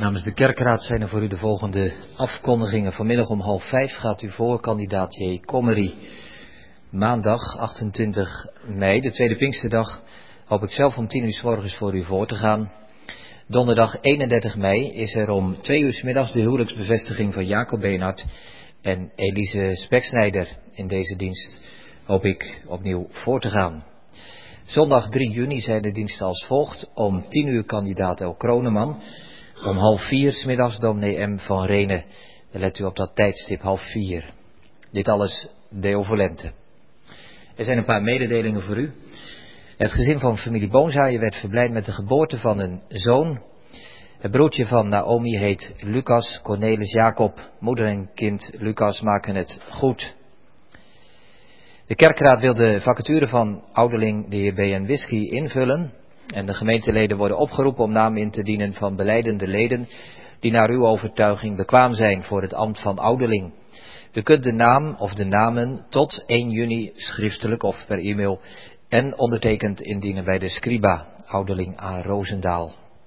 Namens de kerkraad zijn er voor u de volgende afkondigingen. Vanmiddag om 4:30 gaat u voor kandidaat J. Kommerie. Maandag 28 mei, de tweede Pinksterdag, hoop ik zelf om 10:00 's morgens voor u voor te gaan. Donderdag 31 mei is er om 2:00 's middags de huwelijksbevestiging van Jacob Beenhard en Elise Speksnijder. In deze dienst hoop ik opnieuw voor te gaan. Zondag 3 juni zijn de diensten als volgt. Om 10:00 kandidaat El Kroneman. Om 3:30 's middags dominee M. van Renen. Let u op dat tijdstip 3:30. Dit alles Deo Volente. Er zijn een paar mededelingen voor u. Het gezin van familie Boonzaaien werd verblijd met de geboorte van een zoon. Het broertje van Naomi heet Lucas Cornelis Jacob. Moeder en kind Lucas maken het goed. De kerkraad wil de vacature van ouderling de heer B.N. Whisky invullen. En de gemeenteleden worden opgeroepen om namen in te dienen van belijdende leden die naar uw overtuiging bekwaam zijn voor het ambt van ouderling. U kunt de naam of de namen tot 1 juni schriftelijk of per e-mail en ondertekend indienen bij de scriba, ouderling A. Roosendaal.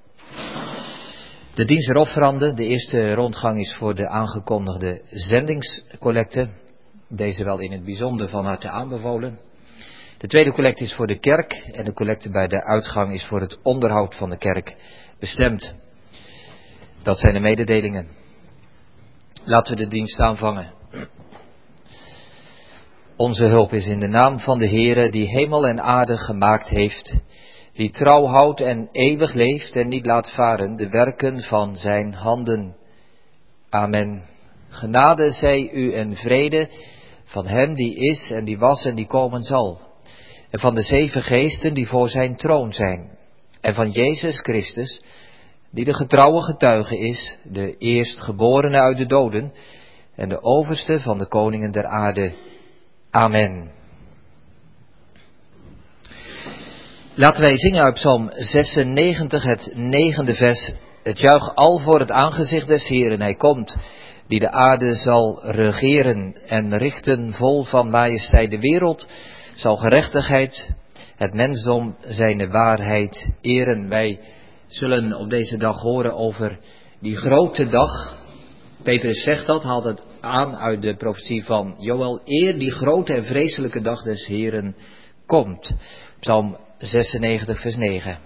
De dienst der offeranden, de eerste rondgang is voor de aangekondigde zendingscollecte. Deze wel in het bijzonder van harte aanbevolen. De tweede collecte is voor de kerk en de collecte bij de uitgang is voor het onderhoud van de kerk bestemd. Dat zijn de mededelingen. Laten we de dienst aanvangen. Onze hulp is in de naam van de Heere die hemel en aarde gemaakt heeft, die trouw houdt en eeuwig leeft en niet laat varen de werken van zijn handen. Amen. Genade zij u en vrede van hem die is en die was en die komen zal. En van de 7 geesten die voor zijn troon zijn. En van Jezus Christus, die de getrouwe getuige is, de eerstgeborene uit de doden en de overste van de koningen der aarde. Amen. Laten wij zingen uit Psalm 96, het 9e vers. Het juich al voor het aangezicht des Heeren, hij komt, die de aarde zal regeren en richten vol van majesteit. De wereld zal gerechtigheid, het mensdom zijn waarheid eren. Wij zullen op deze dag horen over die grote dag. Petrus zegt dat, haalt het aan uit de profetie van Joël. Eer die grote en vreselijke dag des Heeren komt. Psalm 96 vers 9.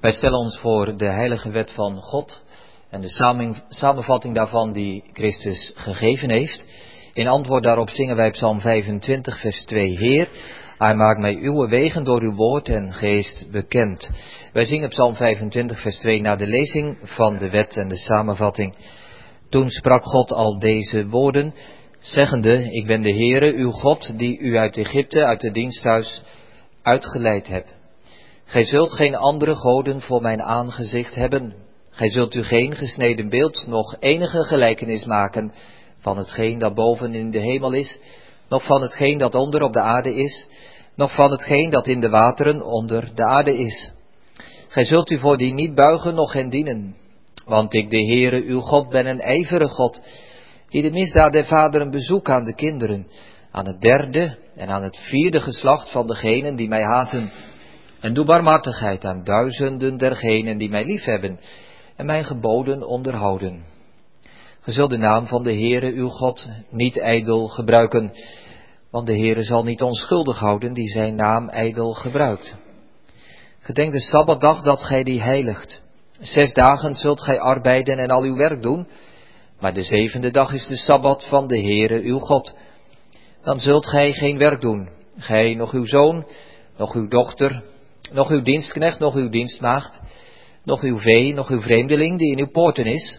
Wij stellen ons voor de heilige wet van God en de samenvatting daarvan die Christus gegeven heeft. In antwoord daarop zingen wij Psalm 25, vers 2. Heer, hij maakt mij uw wegen door uw woord en geest bekend. Wij zingen Psalm 25, vers 2 na de lezing van de wet en de samenvatting. Toen sprak God al deze woorden, zeggende, ik ben de Heere, uw God, die u uit Egypte, uit het diensthuis, uitgeleid hebt. Gij zult geen andere goden voor mijn aangezicht hebben. Gij zult u geen gesneden beeld, nog enige gelijkenis maken van hetgeen dat boven in de hemel is, nog van hetgeen dat onder op de aarde is, nog van hetgeen dat in de wateren onder de aarde is. Gij zult u voor die niet buigen, noch hen dienen. Want ik, de Heere, uw God, ben een ijverige God, die de misdaad der vaderen bezoekt aan de kinderen, aan het derde en aan het vierde geslacht van degenen die mij haten. En doe barmhartigheid aan duizenden dergenen die mij liefhebben en mijn geboden onderhouden. Ge zult de naam van de Heere uw God niet ijdel gebruiken, want de Heere zal niet onschuldig houden die zijn naam ijdel gebruikt. Gedenk de Sabbatdag dat gij die heiligt. 6 dagen zult gij arbeiden en al uw werk doen, maar de 7e dag is de Sabbat van de Heere uw God. Dan zult gij geen werk doen, gij, nog uw zoon, nog uw dochter, nog uw dienstknecht, nog uw dienstmaagd, nog uw vee, nog uw vreemdeling die in uw poorten is.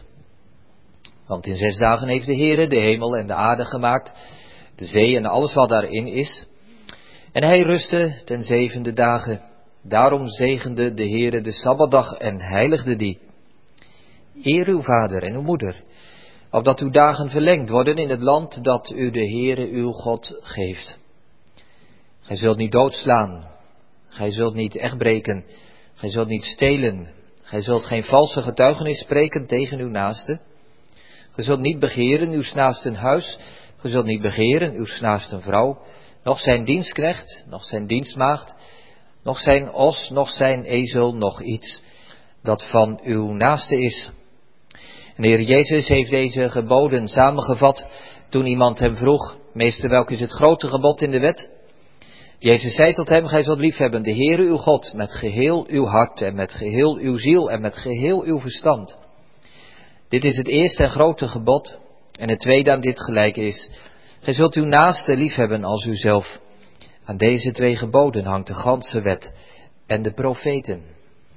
Want in 6 dagen heeft de Heere de hemel en de aarde gemaakt, de zee en alles wat daarin is. En hij rustte ten 7e dagen. Daarom zegende de Heere de Sabbatdag en heiligde die. Eer uw vader en uw moeder, opdat uw dagen verlengd worden in het land dat u de Heere uw God geeft. Gij zult niet doodslaan, gij zult niet echtbreken, gij zult niet stelen, gij zult geen valse getuigenis spreken tegen uw naaste. Gij zult niet begeren uw naasten huis, gij zult niet begeren uw naasten vrouw, noch zijn dienstknecht, noch zijn dienstmaagd, noch zijn os, noch zijn ezel, noch iets dat van uw naaste is. En de Heer Jezus heeft deze geboden samengevat toen iemand hem vroeg, meester, welk is het grote gebod in de wet? Jezus zei tot hem, gij zult liefhebben de Heere uw God met geheel uw hart en met geheel uw ziel en met geheel uw verstand. Dit is het eerste en grote gebod en het tweede aan dit gelijk is, gij zult uw naaste liefhebben als uzelf. Aan deze 2 geboden hangt de ganse wet en de profeten.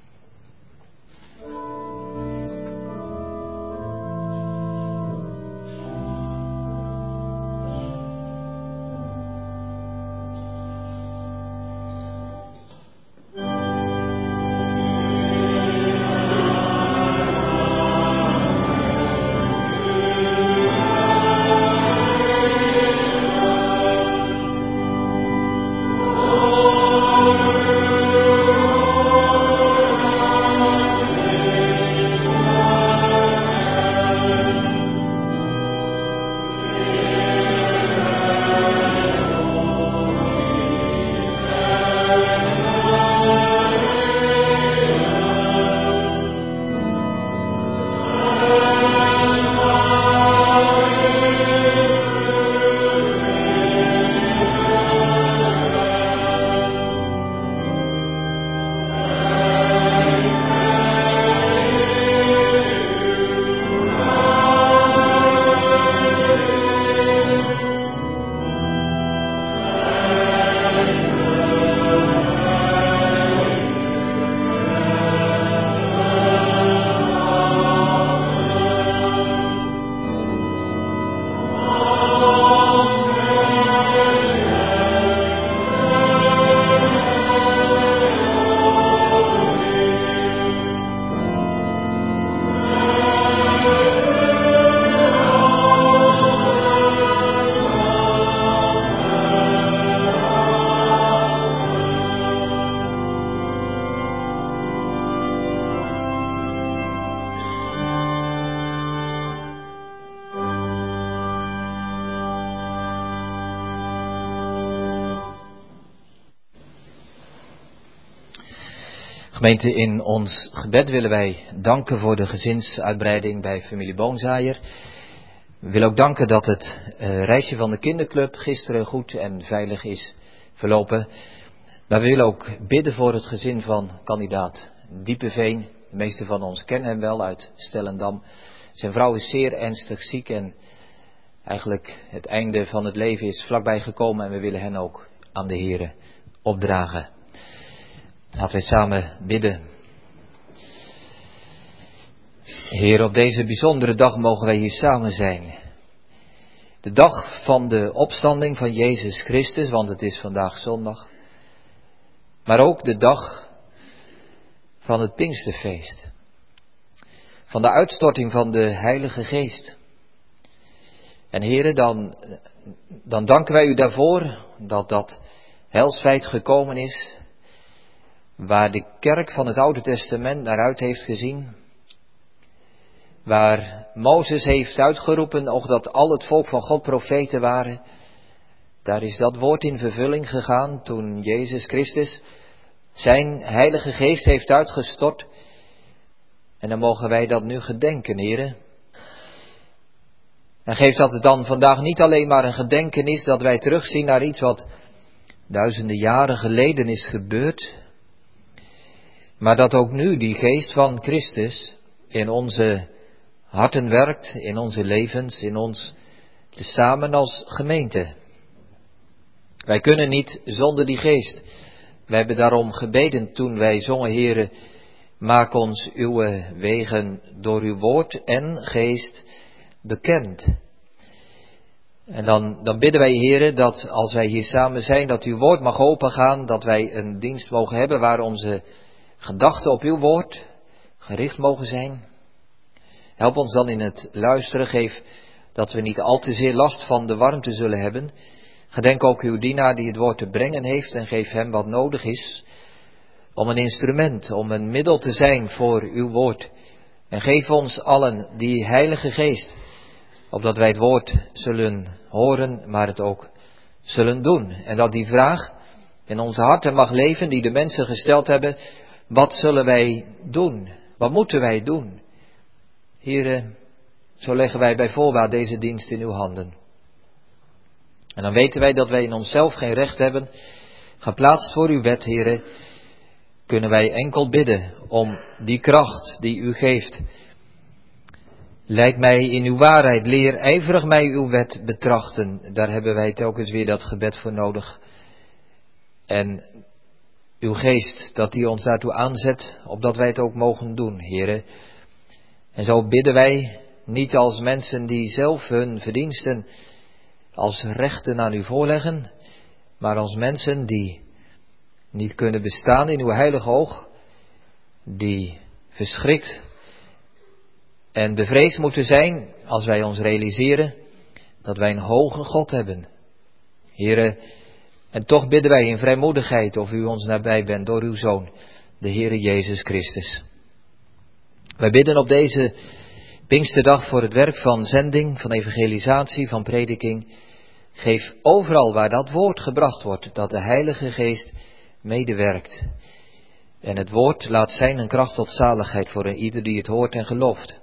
Gemeente, in ons gebed willen wij danken voor de gezinsuitbreiding bij familie Boonzaaier. We willen ook danken dat het reisje van de kinderclub gisteren goed en veilig is verlopen. Maar we willen ook bidden voor het gezin van kandidaat Diepeveen. De meesten van ons kennen hem wel uit Stellendam. Zijn vrouw is zeer ernstig ziek en eigenlijk het einde van het leven is vlakbij gekomen en we willen hen ook aan de Here opdragen. Laten we samen bidden. Heer, op deze bijzondere dag mogen wij hier samen zijn. De dag van de opstanding van Jezus Christus, want het is vandaag zondag. Maar ook de dag van het Pinksterfeest. Van de uitstorting van de Heilige Geest. En Heere, dan danken wij u daarvoor dat dat heilsfeit gekomen is. Waar de kerk van het Oude Testament naar uit heeft gezien. Waar Mozes heeft uitgeroepen, och dat al het volk van God profeten waren. Daar is dat woord in vervulling gegaan toen Jezus Christus zijn Heilige Geest heeft uitgestort. En dan mogen wij dat nu gedenken, Heere. En geef dat het dan vandaag niet alleen maar een gedenkenis dat wij terugzien naar iets wat duizenden jaren geleden is gebeurd. Maar dat ook nu die geest van Christus in onze harten werkt, in onze levens, in ons tezamen als gemeente. Wij kunnen niet zonder die geest. Wij hebben daarom gebeden toen wij zongen, Heere, maak ons uw wegen door uw woord en geest bekend. En dan bidden wij, Heere, dat als wij hier samen zijn, dat uw woord mag opengaan, dat wij een dienst mogen hebben waar onze gedachten op uw woord gericht mogen zijn. Help ons dan in het luisteren, geef dat we niet al te zeer last van de warmte zullen hebben. Gedenk ook uw dienaar die het woord te brengen heeft en geef hem wat nodig is om een instrument, om een middel te zijn voor uw woord. En geef ons allen die Heilige Geest, opdat wij het woord zullen horen, maar het ook zullen doen. En dat die vraag in onze harten mag leven die de mensen gesteld hebben, wat zullen wij doen? Wat moeten wij doen? Heere, zo leggen wij bij voorbaat deze dienst in uw handen. En dan weten wij dat wij in onszelf geen recht hebben. Geplaatst voor uw wet, Heere, kunnen wij enkel bidden om die kracht die u geeft. Leid mij in uw waarheid, leer ijverig mij uw wet betrachten. Daar hebben wij telkens weer dat gebed voor nodig. En uw geest, dat die ons daartoe aanzet, opdat wij het ook mogen doen, Heere. En zo bidden wij niet als mensen die zelf hun verdiensten als rechten aan u voorleggen, maar als mensen die niet kunnen bestaan in uw heilige oog, die verschrikt en bevreesd moeten zijn als wij ons realiseren dat wij een hoge God hebben. Heere, en toch bidden wij in vrijmoedigheid of u ons nabij bent door uw Zoon, de Heere Jezus Christus. Wij bidden op deze Pinksterdag voor het werk van zending, van evangelisatie, van prediking. Geef overal waar dat woord gebracht wordt, dat de Heilige Geest medewerkt. En het woord laat zijn een kracht tot zaligheid voor ieder die het hoort en gelooft.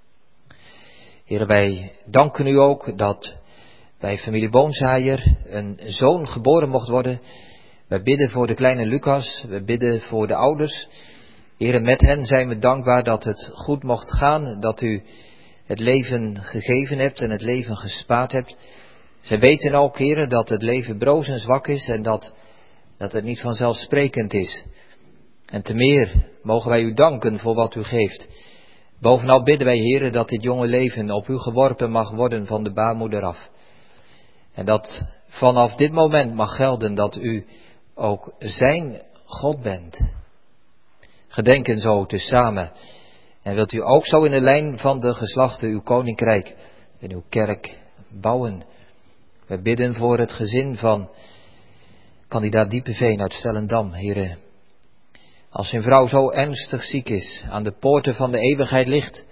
Heer, wij danken u ook dat bij familie Boonzaaier een zoon geboren mocht worden. Wij bidden voor de kleine Lucas, we bidden voor de ouders. Heer, met hen zijn we dankbaar dat het goed mocht gaan, dat u het leven gegeven hebt en het leven gespaard hebt. Zij weten ook, Heer, dat het leven broos en zwak is en dat het niet vanzelfsprekend is. En te meer mogen wij u danken voor wat u geeft. Bovenal bidden wij, Heer, dat dit jonge leven op u geworpen mag worden van de baarmoeder af. En dat vanaf dit moment mag gelden dat u ook zijn God bent. Gedenken zo tezamen. En wilt u ook zo in de lijn van de geslachten uw koninkrijk en uw kerk bouwen. We bidden voor het gezin van kandidaat Diepeveen uit Stellendam, Heere. Als zijn vrouw zo ernstig ziek is, aan de poorten van de eeuwigheid ligt.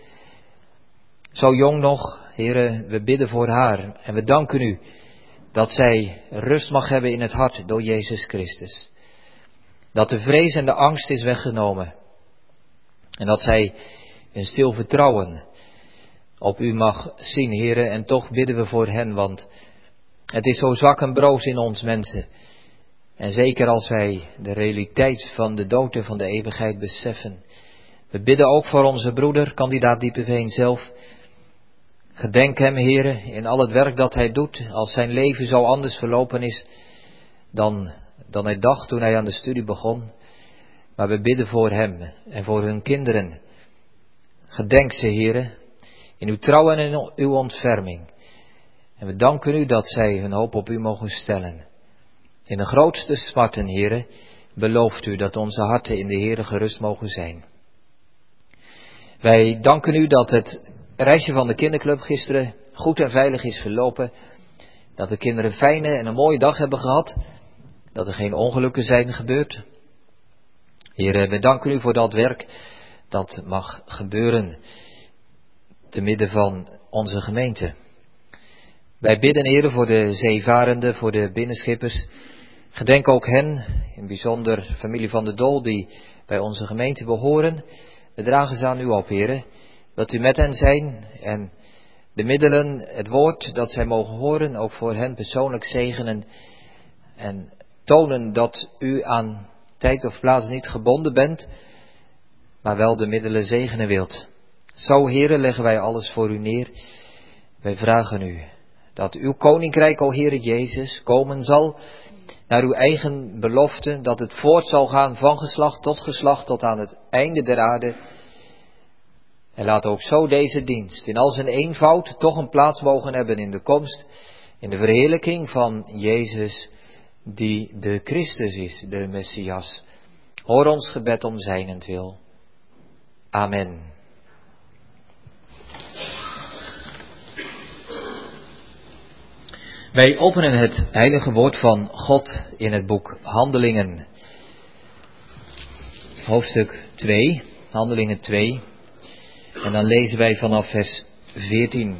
Zo jong nog, Heere, we bidden voor haar. En we danken u dat zij rust mag hebben in het hart door Jezus Christus. Dat de vrees en de angst is weggenomen. En dat zij in stil vertrouwen op u mag zien, Heere. En toch bidden we voor hen, want het is zo zwak en broos in ons mensen. En zeker als wij de realiteit van de dood en van de eeuwigheid beseffen. We bidden ook voor onze broeder, kandidaat Diepeveen zelf. Gedenk hem, Heere, in al het werk dat hij doet, als zijn leven zo anders verlopen is dan hij dacht toen hij aan de studie begon. Maar we bidden voor hem en voor hun kinderen. Gedenk ze, Heere, in uw trouw en in uw ontferming. En we danken u dat zij hun hoop op u mogen stellen. In de grootste smarten, Heere, belooft u dat onze harten in de Heere gerust mogen zijn. Wij danken u dat het reisje van de kinderclub gisteren goed en veilig is verlopen. Dat de kinderen een fijne en een mooie dag hebben gehad. Dat er geen ongelukken zijn gebeurd. Heere, we danken u voor dat werk dat mag gebeuren te midden van onze gemeente. Wij bidden, Heere, voor de zeevarenden, voor de binnenschippers. Gedenk ook hen, in het bijzonder familie van de Dol, die bij onze gemeente behoren. We dragen ze aan u op, Heere, dat u met hen zijn en de middelen, het woord dat zij mogen horen, ook voor hen persoonlijk zegenen en tonen dat u aan tijd of plaats niet gebonden bent, maar wel de middelen zegenen wilt. Zo, Heere, leggen wij alles voor u neer. Wij vragen u dat uw koninkrijk, o Heere Jezus, komen zal naar uw eigen belofte, dat het voort zal gaan van geslacht tot aan het einde der aarde. En laat ook zo deze dienst in al zijn eenvoud toch een plaats mogen hebben in de komst, in de verheerlijking van Jezus, die de Christus is, de Messias. Hoor ons gebed om zijnentwil. Amen. Wij openen het heilige woord van God in het boek Handelingen. Hoofdstuk 2, Handelingen 2. En dan lezen wij vanaf vers 14.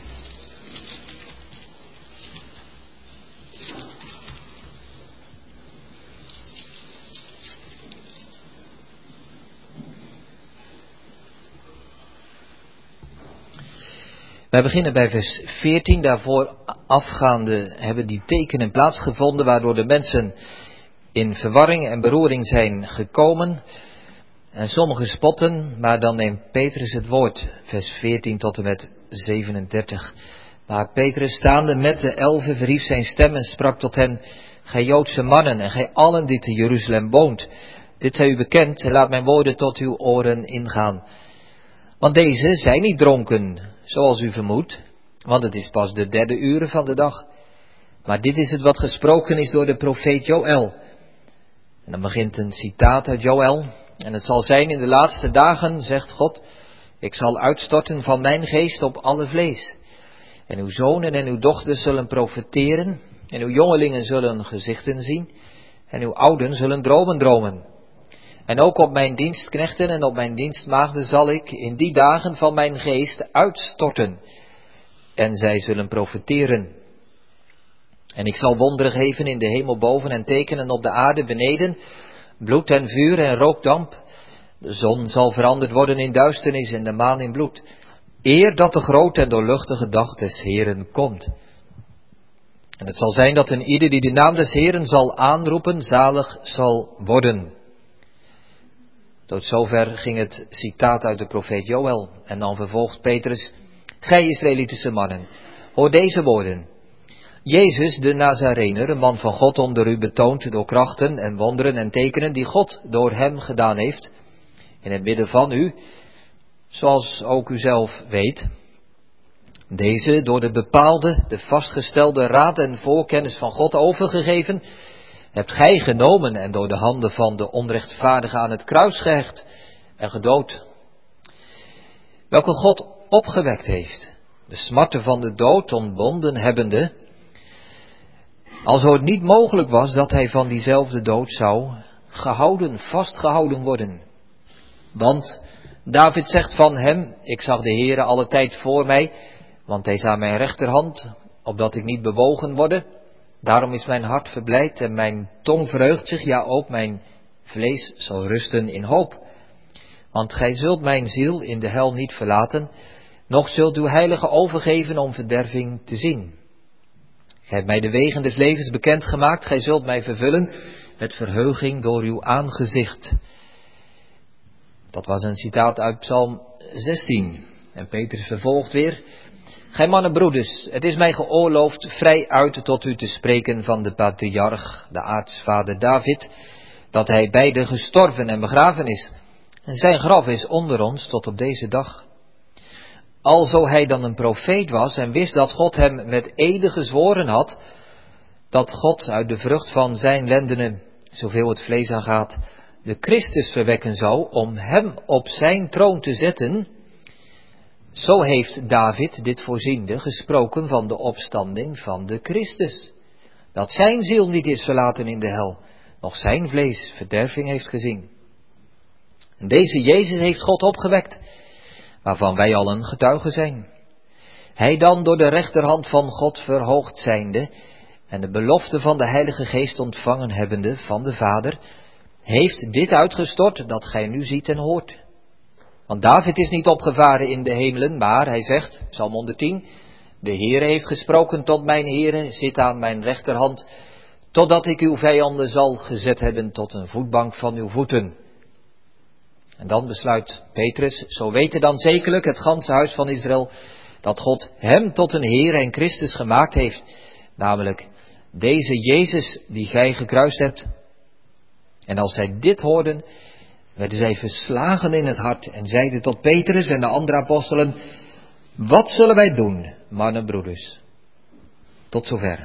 Wij beginnen bij vers 14, daarvoor afgaande hebben die tekenen plaatsgevonden waardoor de mensen in verwarring en beroering zijn gekomen. En sommigen spotten, maar dan neemt Petrus het woord, vers 14 tot en met 37. Maar Petrus staande met de 11 verhief zijn stem en sprak tot hen: Gij Joodse mannen en gij allen die te Jeruzalem woont, dit zij u bekend en laat mijn woorden tot uw oren ingaan. Want deze zijn niet dronken, zoals u vermoedt, want het is pas de 3e uur van de dag. Maar dit is het wat gesproken is door de profeet Joël. En dan begint een citaat uit Joël. En het zal zijn in de laatste dagen, zegt God, ik zal uitstorten van mijn geest op alle vlees. En uw zonen en uw dochters zullen profeteren, en uw jongelingen zullen gezichten zien, en uw ouden zullen dromen dromen. En ook op mijn dienstknechten en op mijn dienstmaagden zal ik in die dagen van mijn geest uitstorten. En zij zullen profeteren. En ik zal wonderen geven in de hemel boven en tekenen op de aarde beneden, bloed en vuur en rookdamp. De zon zal veranderd worden in duisternis en de maan in bloed, eer dat de grote en doorluchtige dag des Heeren komt. En het zal zijn dat een ieder die de naam des Heeren zal aanroepen, zalig zal worden. Tot zover ging het citaat uit de profeet Joël. En dan vervolgt Petrus: Gij Israëlitische mannen, hoor deze woorden. Jezus de Nazarener, een man van God onder u, betoond door krachten en wonderen en tekenen die God door hem gedaan heeft, in het midden van u, zoals ook u zelf weet. Deze door de bepaalde, de vastgestelde raad en voorkennis van God overgegeven, hebt gij genomen en door de handen van de onrechtvaardige aan het kruis gehecht en gedood. Welke God opgewekt heeft, de smarten van de dood ontbonden hebbende, alzo het niet mogelijk was dat hij van diezelfde dood zou vastgehouden worden. Want David zegt van hem, ik zag de Heere alle tijd voor mij, want hij is aan mijn rechterhand, opdat ik niet bewogen worden. Daarom is mijn hart verblijd en mijn tong verheugt zich, ja ook mijn vlees zal rusten in hoop. Want gij zult mijn ziel in de hel niet verlaten, noch zult uw heilige overgeven om verderving te zien. Gij hebt mij de wegen des levens bekendgemaakt. Gij zult mij vervullen met verheuging door uw aangezicht. Dat was een citaat uit Psalm 16. En Petrus vervolgt weer. Gij mannen broeders, het is mij geoorloofd vrij uit tot u te spreken van de patriarch, de aartsvader David, dat hij beide gestorven en begraven is. En zijn graf is onder ons tot op deze dag. Alzo hij dan een profeet was en wist dat God hem met ede gezworen had, dat God uit de vrucht van zijn lendenen, zoveel het vlees aangaat, de Christus verwekken zou om hem op zijn troon te zetten. Zo heeft David, dit voorziende, gesproken van de opstanding van de Christus. Dat zijn ziel niet is verlaten in de hel, nog zijn vlees verderving heeft gezien. En deze Jezus heeft God opgewekt, waarvan wij allen getuigen zijn. Hij dan door de rechterhand van God verhoogd zijnde en de belofte van de Heilige Geest ontvangen hebbende van de Vader, heeft dit uitgestort dat gij nu ziet en hoort. Want David is niet opgevaren in de hemelen, maar hij zegt, Psalm 110, de Heere heeft gesproken tot mijn Heere, zit aan mijn rechterhand, totdat ik uw vijanden zal gezet hebben tot een voetbank van uw voeten. En dan besluit Petrus, zo weten dan zekerlijk het ganse huis van Israël, dat God hem tot een Heer en Christus gemaakt heeft, namelijk deze Jezus die gij gekruist hebt. En als zij dit hoorden, werden zij verslagen in het hart en zeiden tot Petrus en de andere apostelen, wat zullen wij doen, mannen broeders? Tot zover.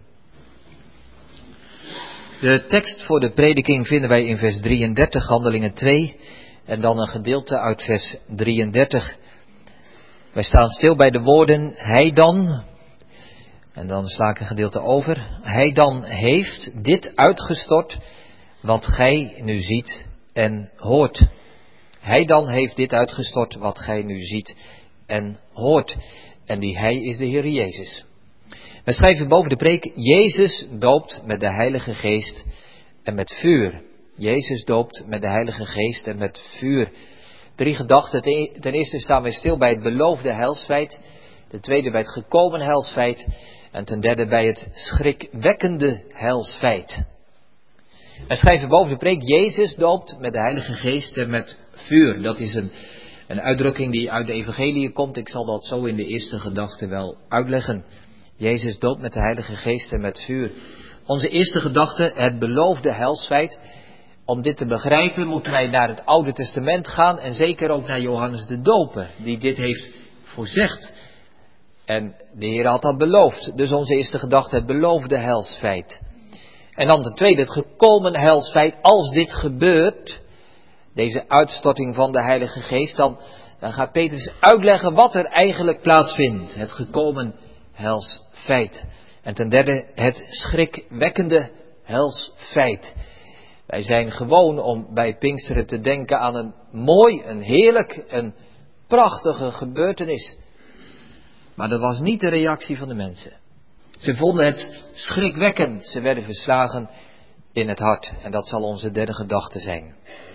De tekst voor de prediking vinden wij in vers 33, Handelingen 2, en dan een gedeelte uit vers 33. Wij staan stil bij de woorden, hij dan, en dan sla ik een gedeelte over, hij dan heeft dit uitgestort, wat gij nu ziet en hoort. Hij dan heeft dit uitgestort, wat gij nu ziet en hoort. En die hij is de Heer Jezus. We schrijven boven de preek, Jezus doopt met de Heilige Geest en met vuur. Jezus doopt met de Heilige Geest en met vuur. 3 gedachten. Ten eerste staan wij stil bij het beloofde heilsfeit. Ten tweede bij het gekomen heilsfeit. En ten derde bij het schrikwekkende heilsfeit. We schrijven boven de preek, Jezus doopt met de Heilige Geest en met vuur. Dat is een uitdrukking die uit de evangelie komt. Ik zal dat zo in de eerste gedachte wel uitleggen. Jezus doopt met de Heilige Geest en met vuur. Onze eerste gedachte, het beloofde heilsfeit. Om dit te begrijpen moeten wij naar het Oude Testament gaan en zeker ook naar Johannes de Doper, die dit heeft voorzegd. En de Heer had dat beloofd. Dus onze eerste gedachte, het beloofde heilsfeit. En dan ten tweede, het gekomen heilsfeit. Als dit gebeurt, deze uitstorting van de Heilige Geest, dan gaat Petrus uitleggen wat er eigenlijk plaatsvindt. Het gekomen heilsfeit. En ten derde, het schrikwekkende heilsfeit. Wij zijn gewoon om bij Pinksteren te denken aan een mooi, een heerlijk, een prachtige gebeurtenis. Maar dat was niet de reactie van de mensen. Ze vonden het schrikwekkend. Ze werden verslagen in het hart. En dat zal onze derde gedachte zijn.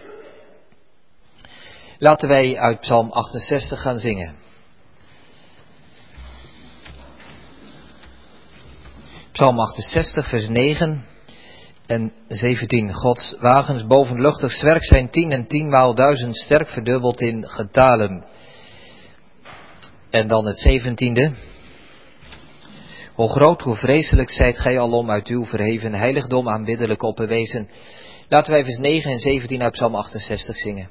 Laten wij uit Psalm 68 gaan zingen. Psalm 68, vers 9 en 17. Gods wagens bovenluchtig zwerk zijn 10 en 10 maal 1000 sterk verdubbeld in getalen. En dan het 17e. Hoe groot, hoe vreselijk zijt gij alom uit uw verheven heiligdom aanbiddelijk opgewezen. Laten wij vers 9 en 17 uit Psalm 68 zingen.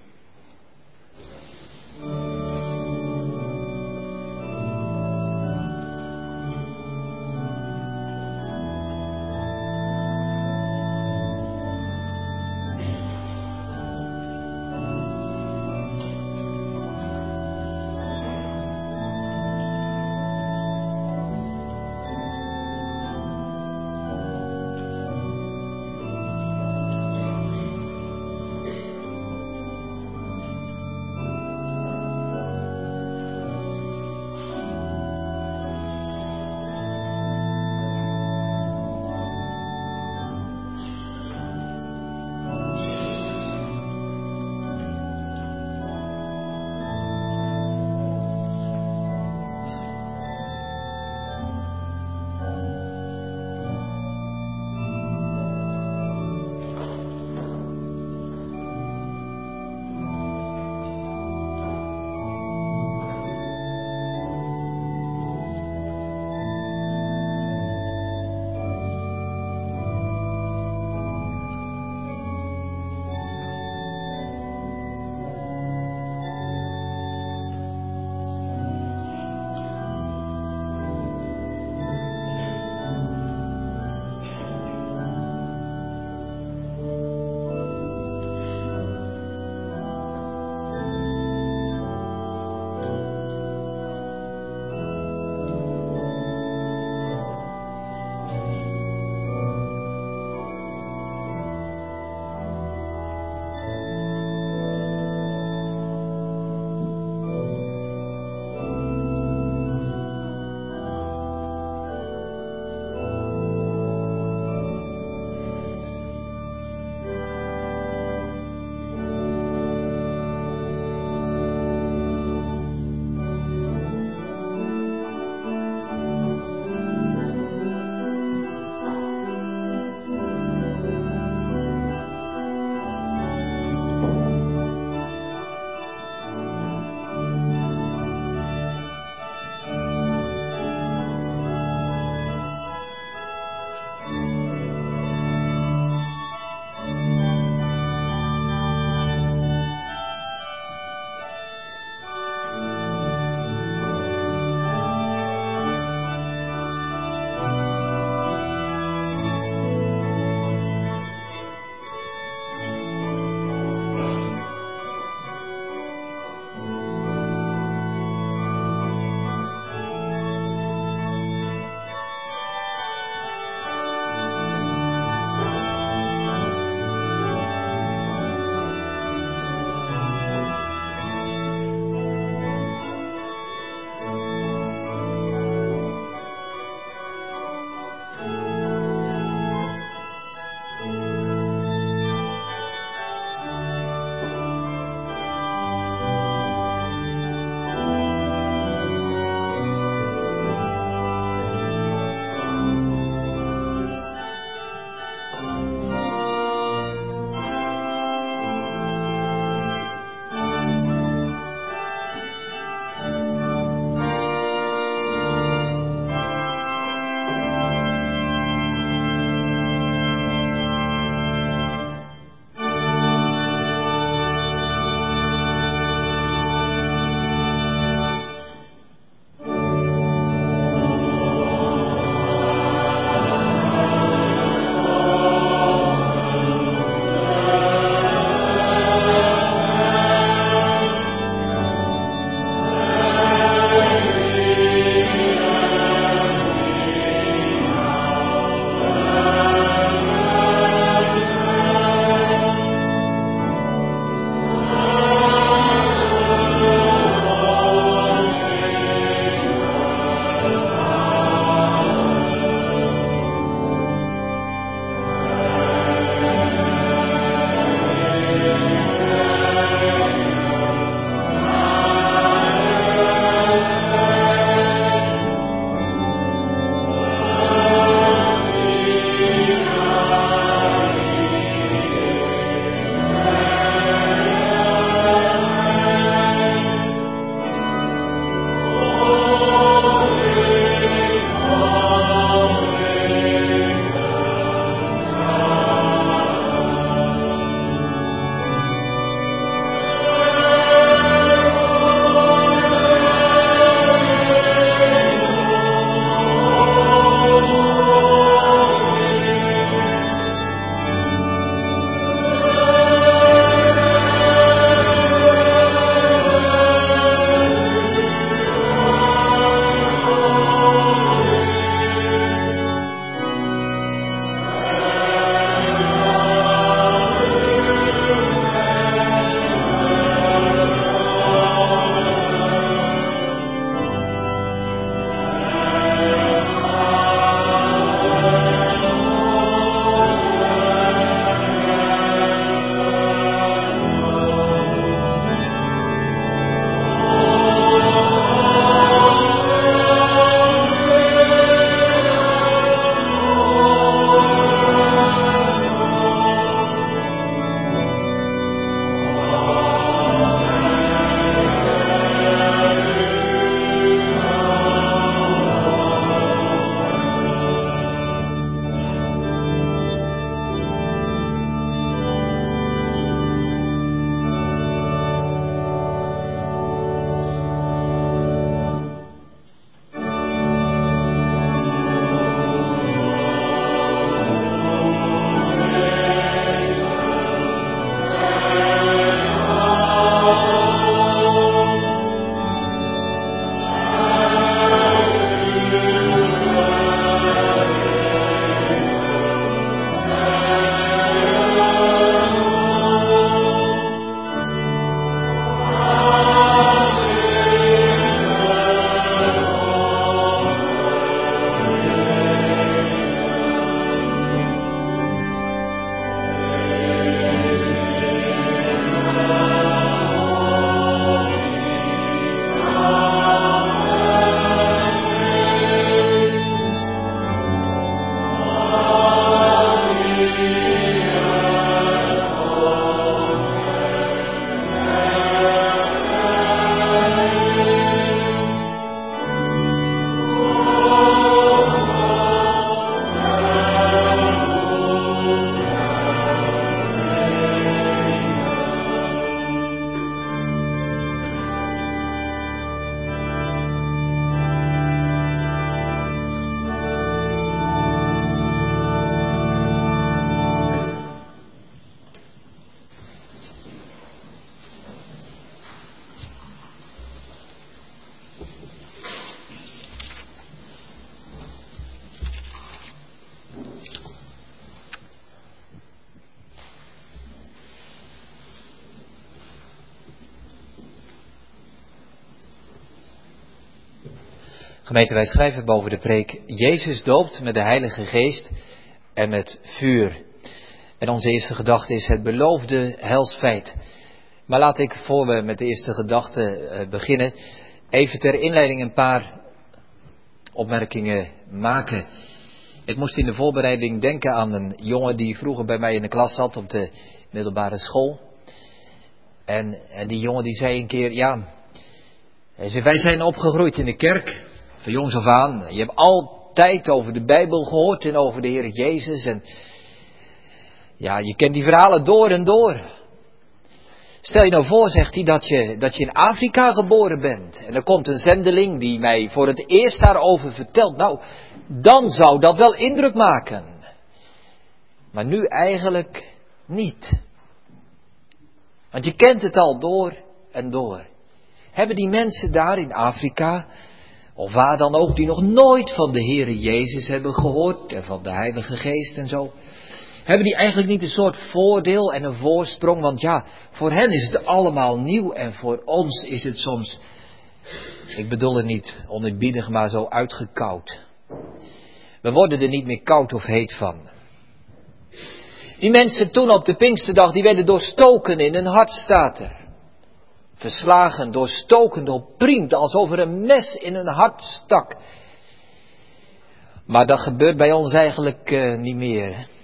Gemeente, wij schrijven boven de preek: Jezus doopt met de Heilige Geest en met vuur. En onze eerste gedachte is het beloofde helsfeit. Maar laat ik, voor we met de eerste gedachte beginnen, even ter inleiding een paar opmerkingen maken. Ik moest in de voorbereiding denken aan een jongen die vroeger bij mij in de klas zat op de middelbare school. En die jongen die zei een keer, ja, hij zei, wij zijn opgegroeid in de kerk, van jongs af aan. Je hebt altijd over de Bijbel gehoord en over de Heer Jezus. En ja, je kent die verhalen door en door. Stel je nou voor, zegt hij, dat je in Afrika geboren bent. En er komt een zendeling die mij voor het eerst daarover vertelt. Nou, dan zou dat wel indruk maken. Maar nu eigenlijk niet. Want je kent het al door en door. Hebben die mensen daar in Afrika, of waar dan ook, die nog nooit van de Heere Jezus hebben gehoord en van de Heilige Geest en zo, hebben die eigenlijk niet een soort voordeel en een voorsprong? Want ja, voor hen is het allemaal nieuw en voor ons is het soms, ik bedoel het niet oneerbiedig, maar zo uitgekoud. We worden er niet meer koud of heet van. Die mensen toen op de Pinksterdag, die werden doorstoken in hun hart, staat er. Verslagen, doorstoken, doorpriemd, alsof er een mes in hun hart stak. Maar dat gebeurt bij ons eigenlijk niet meer. Er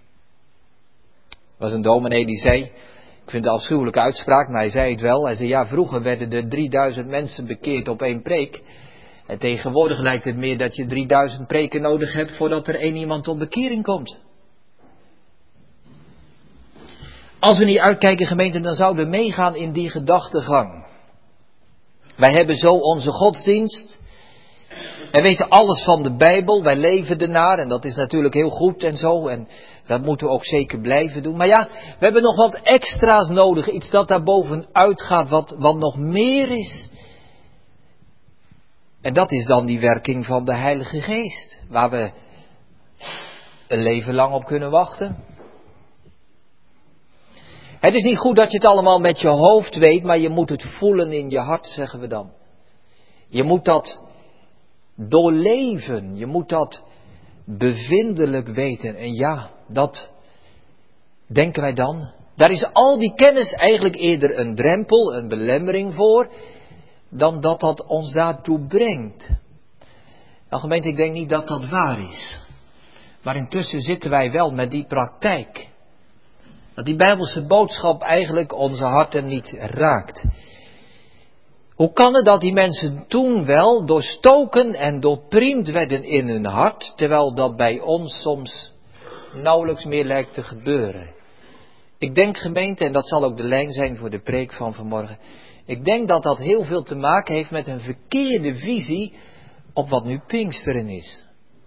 was een dominee die zei, ik vind het een afschuwelijke uitspraak, maar hij zei het wel. Hij zei, ja, vroeger werden er 3000 mensen bekeerd op één preek. En tegenwoordig lijkt het meer dat je 3000 preken nodig hebt voordat er één iemand tot bekering komt. Als we niet uitkijken, gemeente, dan zouden we meegaan in die gedachtegang. Wij hebben zo onze godsdienst. Wij weten alles van de Bijbel. Wij leven ernaar. En dat is natuurlijk heel goed en zo. En dat moeten we ook zeker blijven doen. Maar ja, we hebben nog wat extra's nodig. Iets dat daar bovenuit gaat. Wat nog meer is. En dat is dan die werking van de Heilige Geest. Waar we een leven lang op kunnen wachten. Het is niet goed dat je het allemaal met je hoofd weet, maar je moet het voelen in je hart, zeggen we dan. Je moet dat doorleven, je moet dat bevindelijk weten. En ja, dat denken wij dan. Daar is al die kennis eigenlijk eerder een drempel, een belemmering voor, dan dat dat ons daartoe brengt. Nou gemeente, ik denk niet dat dat waar is. Maar intussen zitten wij wel met die praktijk. Dat die Bijbelse boodschap eigenlijk onze harten niet raakt. Hoe kan het dat die mensen toen wel doorstoken en doorpriemd werden in hun hart, terwijl dat bij ons soms nauwelijks meer lijkt te gebeuren? Ik denk, gemeente, en dat zal ook de lijn zijn voor de preek van vanmorgen, ik denk dat dat heel veel te maken heeft met een verkeerde visie op wat nu Pinksteren is.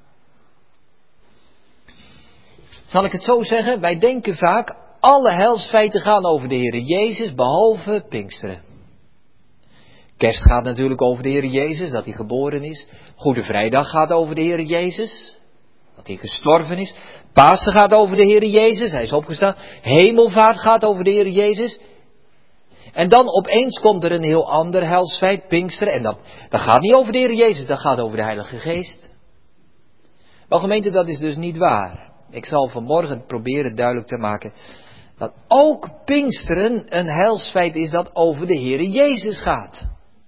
Zal ik het zo zeggen? Wij denken vaak, alle heilsfeiten gaan over de Heere Jezus, behalve Pinksteren. Kerst gaat natuurlijk over de Heere Jezus, dat hij geboren is. Goede Vrijdag gaat over de Heere Jezus, dat hij gestorven is. Pasen gaat over de Heere Jezus, hij is opgestaan. Hemelvaart gaat over de Heere Jezus. En dan opeens komt er een heel ander heilsfeit, Pinksteren. En dat gaat niet over de Heere Jezus, dat gaat over de Heilige Geest. Maar gemeente, dat is dus niet waar. Ik zal vanmorgen proberen duidelijk te maken dat ook Pinksteren een heilsfeit is dat over de Heere Jezus gaat.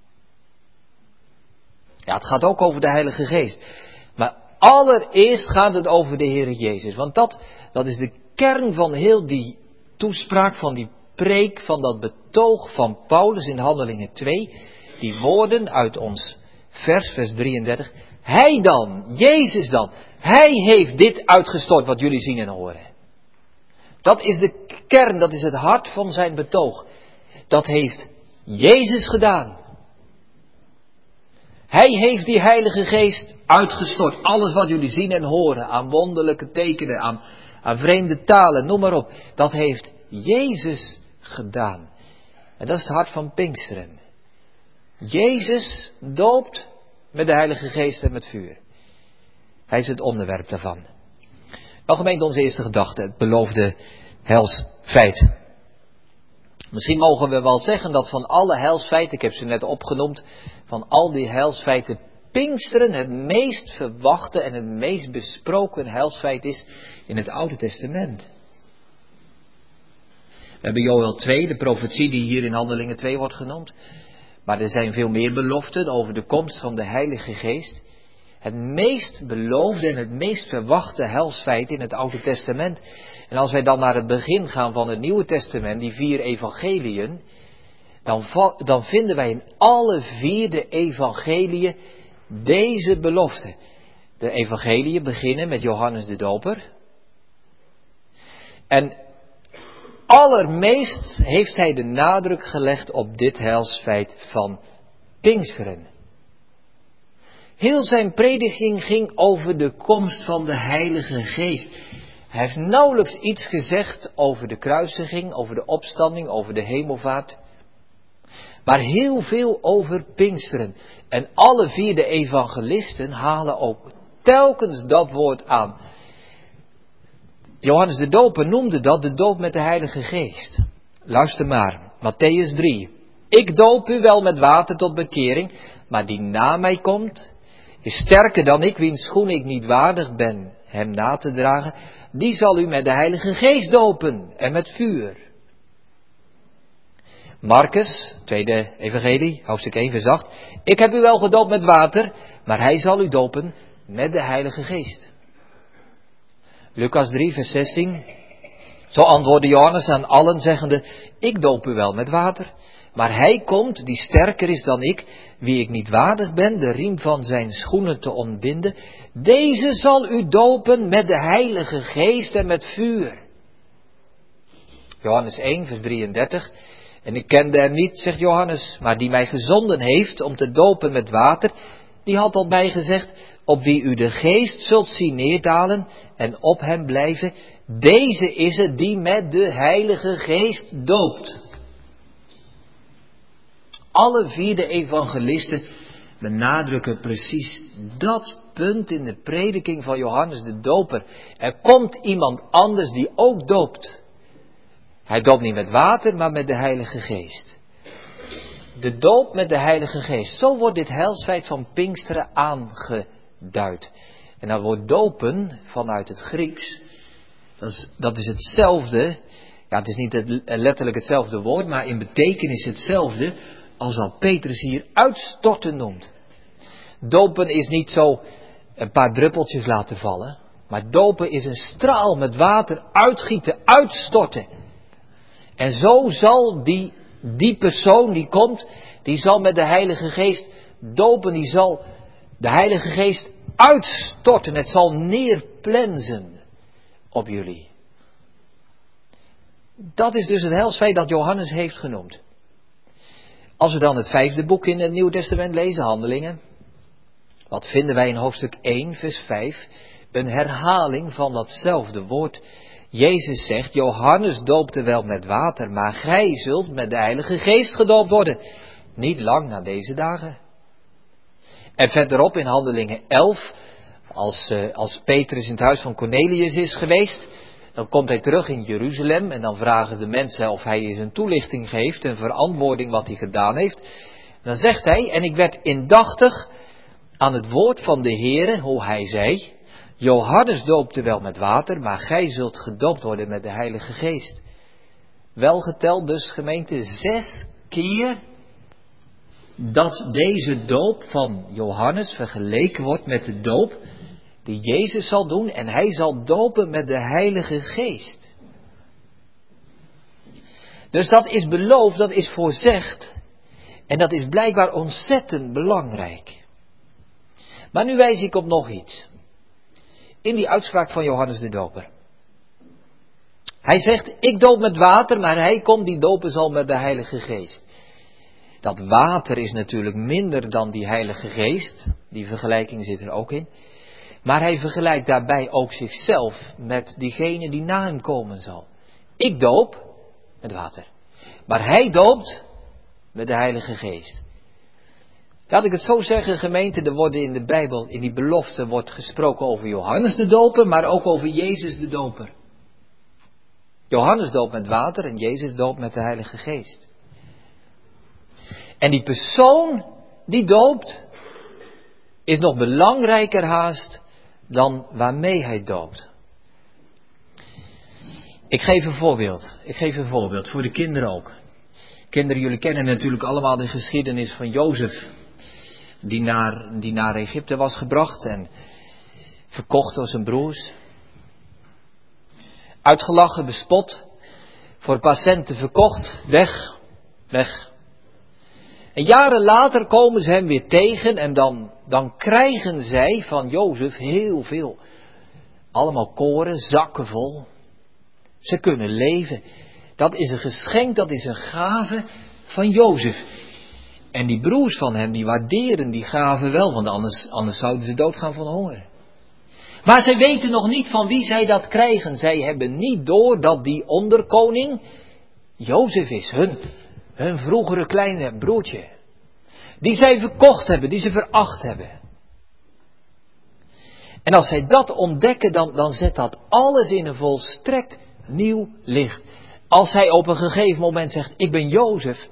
Ja, het gaat ook over de Heilige Geest. Maar allereerst gaat het over de Heere Jezus. Want dat is de kern van heel die toespraak, van die preek, van dat betoog van Paulus in Handelingen 2. Die woorden uit ons vers 33. Hij dan, Jezus dan, hij heeft dit uitgestort wat jullie zien en horen. Dat is de kern, dat is het hart van zijn betoog. Dat heeft Jezus gedaan. Hij heeft die Heilige Geest uitgestort. Alles wat jullie zien en horen, aan wonderlijke tekenen, aan vreemde talen, noem maar op. Dat heeft Jezus gedaan. En dat is het hart van Pinksteren. Jezus doopt met de Heilige Geest en met vuur. Hij is het onderwerp daarvan. Nou gemeente, onze eerste gedachte, het beloofde heilsfeit. Misschien mogen we wel zeggen dat van alle heilsfeiten, ik heb ze net opgenoemd, van al die heilsfeiten Pinksteren het meest verwachte en het meest besproken heilsfeit is in het Oude Testament. We hebben Joël 2, de profetie die hier in Handelingen 2 wordt genoemd. Maar er zijn veel meer beloften over de komst van de Heilige Geest. Het meest beloofde en het meest verwachte heilsfeit in het Oude Testament. En als wij dan naar het begin gaan van het Nieuwe Testament, die 4 evangeliën, dan vinden wij in alle 4 de evangeliën deze belofte. De evangeliën beginnen met Johannes de Doper. En allermeest heeft hij de nadruk gelegd op dit heilsfeit van Pinksteren. Heel zijn prediking ging over de komst van de Heilige Geest. Hij heeft nauwelijks iets gezegd over de kruisiging, over de opstanding, over de hemelvaart. Maar heel veel over Pinksteren. En alle 4 de evangelisten halen ook telkens dat woord aan. Johannes de Doper noemde dat de doop met de Heilige Geest. Luister maar, Mattheüs 3. Ik doop u wel met water tot bekering, maar die na mij komt, is sterker dan ik, wiens schoen ik niet waardig ben hem na te dragen. Die zal u met de Heilige Geest dopen en met vuur. Marcus, tweede evangelie, hoofdstuk 1 vers 8. Ik heb u wel gedoopt met water, maar hij zal u dopen met de Heilige Geest. Lucas 3 vers 16. Zo antwoordde Johannes aan allen zeggende, ik doop u wel met water, maar hij komt die sterker is dan ik, wie ik niet waardig ben de riem van zijn schoenen te ontbinden. Deze zal u dopen met de Heilige Geest en met vuur. Johannes 1 vers 33. En ik kende hem niet, zegt Johannes, maar die mij gezonden heeft om te dopen met water, die had tot mij gezegd, op wie u de Geest zult zien neerdalen en op hem blijven, deze is het die met de Heilige Geest doopt. Alle 4 de evangelisten benadrukken precies dat punt in de prediking van Johannes de Doper. Er komt iemand anders die ook doopt. Hij doopt niet met water, maar met de Heilige Geest. De doop met de Heilige Geest. Zo wordt dit heilsfeit van Pinksteren aangeduid. En dan wordt dopen vanuit het Grieks. Dat is hetzelfde. Ja, het is niet letterlijk hetzelfde woord, maar in betekenis hetzelfde als wat Petrus hier uitstorten noemt. Dopen is niet zo een paar druppeltjes laten vallen. Maar dopen is een straal met water uitgieten, uitstorten. En zo zal die persoon die komt, die zal met de Heilige Geest dopen, die zal de Heilige Geest uitstorten. Het zal neerplensen op jullie. Dat is dus het heilsfeit dat Johannes heeft genoemd. Als we dan het 5e boek in het Nieuwe Testament lezen, Handelingen. Wat vinden wij in hoofdstuk 1 vers 5? Een herhaling van datzelfde woord. Jezus zegt, Johannes doopte wel met water, maar gij zult met de Heilige Geest gedoopt worden. Niet lang na deze dagen. En verderop in Handelingen 11, als Petrus in het huis van Cornelius is geweest, dan komt hij terug in Jeruzalem en dan vragen de mensen of hij eens een toelichting geeft, een verantwoording wat hij gedaan heeft. Dan zegt hij, en ik werd indachtig aan het woord van de Heere, hoe hij zei, Johannes doopte wel met water, maar gij zult gedoopt worden met de Heilige Geest. Wel geteld dus gemeente 6 keer dat deze doop van Johannes vergeleken wordt met de doop die Jezus zal doen en hij zal dopen met de Heilige Geest. Dus dat is beloofd, dat is voorzegd en dat is blijkbaar ontzettend belangrijk. Maar nu wijs ik op nog iets. In die uitspraak van Johannes de Doper. Hij zegt, ik doop met water, maar hij komt die dopen zal met de Heilige Geest. Dat water is natuurlijk minder dan die Heilige Geest. Die vergelijking zit er ook in. Maar hij vergelijkt daarbij ook zichzelf met diegene die na hem komen zal. Ik doop met water. Maar hij doopt met de Heilige Geest. Laat ik het zo zeggen, gemeente, er worden in de Bijbel, in die belofte wordt gesproken over Johannes de Doper, maar ook over Jezus de Doper. Johannes doopt met water en Jezus doopt met de Heilige Geest. En die persoon die doopt, is nog belangrijker haast dan waarmee hij doopt. Ik geef een voorbeeld voor de kinderen ook. Kinderen, jullie kennen natuurlijk allemaal de geschiedenis van Jozef. Die naar Egypte was gebracht en verkocht door zijn broers. Uitgelachen, bespot, voor een paar centen verkocht, weg. En jaren later komen ze hem weer tegen en dan krijgen zij van Jozef heel veel. Allemaal koren, zakken vol. Ze kunnen leven. Dat is een geschenk, dat is een gave van Jozef. En die broers van hem, die waarderen die gave wel, want anders zouden ze doodgaan van honger. Maar zij weten nog niet van wie zij dat krijgen. Zij hebben niet door dat die onderkoning Jozef is, hun vroegere kleine broertje. Die zij verkocht hebben, die ze veracht hebben. En als zij dat ontdekken, dan zet dat alles in een volstrekt nieuw licht. Als hij op een gegeven moment zegt, ik ben Jozef,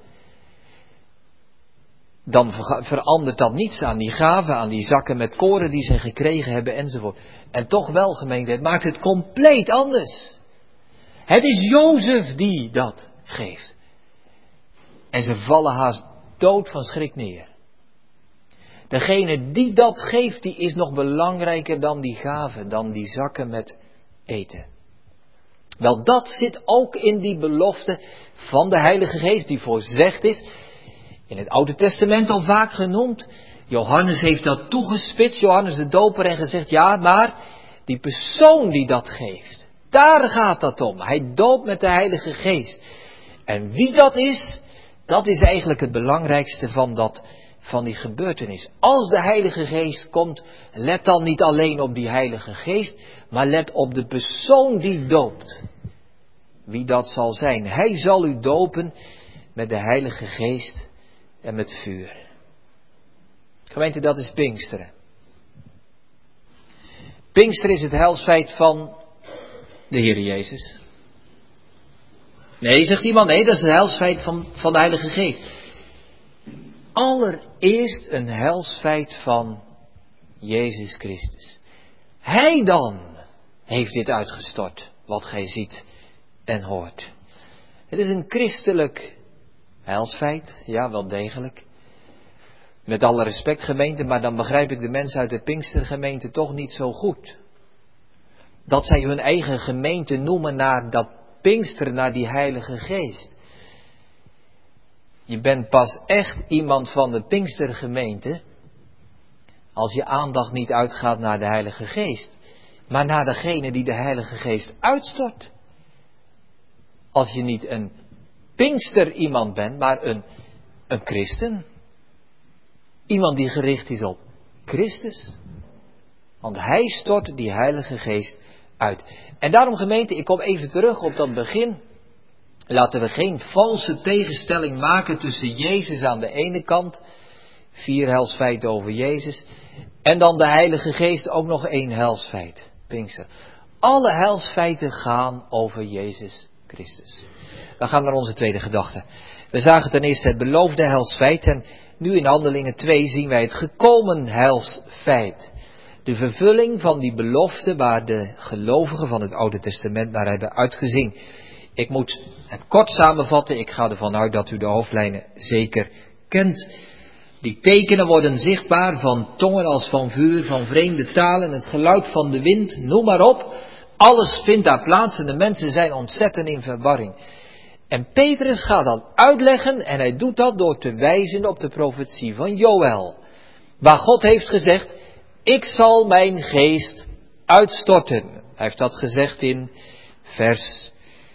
dan verandert dat niets aan die gaven, aan die zakken met koren die ze gekregen hebben enzovoort. En toch wel, gemeente, het maakt het compleet anders. Het is Jozef die dat geeft. En ze vallen haast dood van schrik neer. Degene die dat geeft, die is nog belangrijker dan die gaven, dan die zakken met eten. Wel, dat zit ook in die belofte van de Heilige Geest die voorzegd is. In het Oude Testament al vaak genoemd. Johannes heeft dat toegespitst, Johannes de Doper, en gezegd, ja, maar die persoon die dat geeft, daar gaat dat om. Hij doopt met de Heilige Geest. En wie dat is eigenlijk het belangrijkste van die gebeurtenis. Als de Heilige Geest komt, let dan niet alleen op die Heilige Geest, maar let op de persoon die doopt. Wie dat zal zijn. Hij zal u dopen met de Heilige Geest en met vuur. Gemeente, dat is Pinksteren. Pinksteren is het heilsfeit van de Heer Jezus. Nee, zegt iemand, nee, dat is het heilsfeit van de Heilige Geest. Allereerst een heilsfeit van Jezus Christus. Hij dan heeft dit uitgestort, wat gij ziet en hoort. Het is een christelijk heilsfeit, ja, wel degelijk. Met alle respect, gemeente, maar dan begrijp ik de mensen uit de Pinkstergemeente toch niet zo goed. Dat zij hun eigen gemeente noemen naar dat Pinkster, naar die Heilige Geest. Je bent pas echt iemand van de Pinkstergemeente als je aandacht niet uitgaat naar de Heilige Geest, maar naar degene die de Heilige Geest uitstort. Als je niet een Pinkster iemand bent, maar een christen. Iemand die gericht is op Christus. Want hij stort die Heilige Geest uit. En daarom, gemeente, ik kom even terug op dat begin. Laten we geen valse tegenstelling maken tussen Jezus aan de ene kant, 4 heilsfeiten over Jezus, en dan de Heilige Geest ook nog 1 heilsfeit, Pinkster. Alle heilsfeiten gaan over Jezus Christus. We gaan naar onze tweede gedachte. We zagen ten eerste het beloofde heilsfeit en nu in Handelingen 2 zien wij het gekomen heilsfeit. De vervulling van die belofte waar de gelovigen van het Oude Testament naar hebben uitgezien. Ik moet het kort samenvatten, ik ga ervan uit dat u de hoofdlijnen zeker kent. Die tekenen worden zichtbaar van tongen als van vuur, van vreemde talen, het geluid van de wind, noem maar op. Alles vindt daar plaats en de mensen zijn ontzettend in verwarring. En Petrus gaat dat uitleggen en hij doet dat door te wijzen op de profetie van Joël. Waar God heeft gezegd, ik zal mijn geest uitstorten. Hij heeft dat gezegd in vers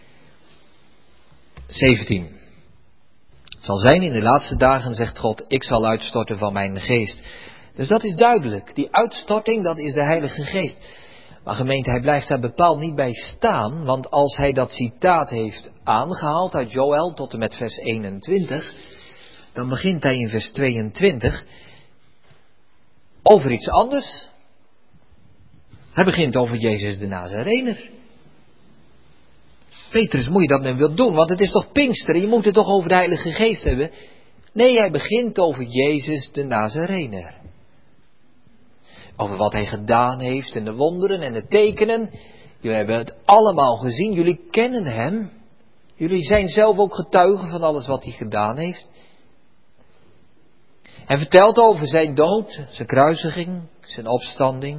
17. Het zal zijn in de laatste dagen, zegt God, ik zal uitstorten van mijn geest. Dus dat is duidelijk. Die uitstorting, dat is de Heilige Geest. Maar gemeente, hij blijft daar bepaald niet bij staan. Want als hij dat citaat heeft aangehaald uit Joël tot en met vers 21. Dan begint hij in vers 22 over iets anders. Hij begint over Jezus de Nazarener. Petrus, moet je dat nu wel doen? Want het is toch Pinksteren, je moet het toch over de Heilige Geest hebben? Nee, hij begint over Jezus de Nazarener. over wat hij gedaan heeft en de wonderen en de tekenen. Jullie hebben het allemaal gezien, jullie kennen hem. Jullie zijn zelf ook getuigen van alles wat hij gedaan heeft. Hij vertelt over zijn dood, zijn kruisiging, zijn opstanding.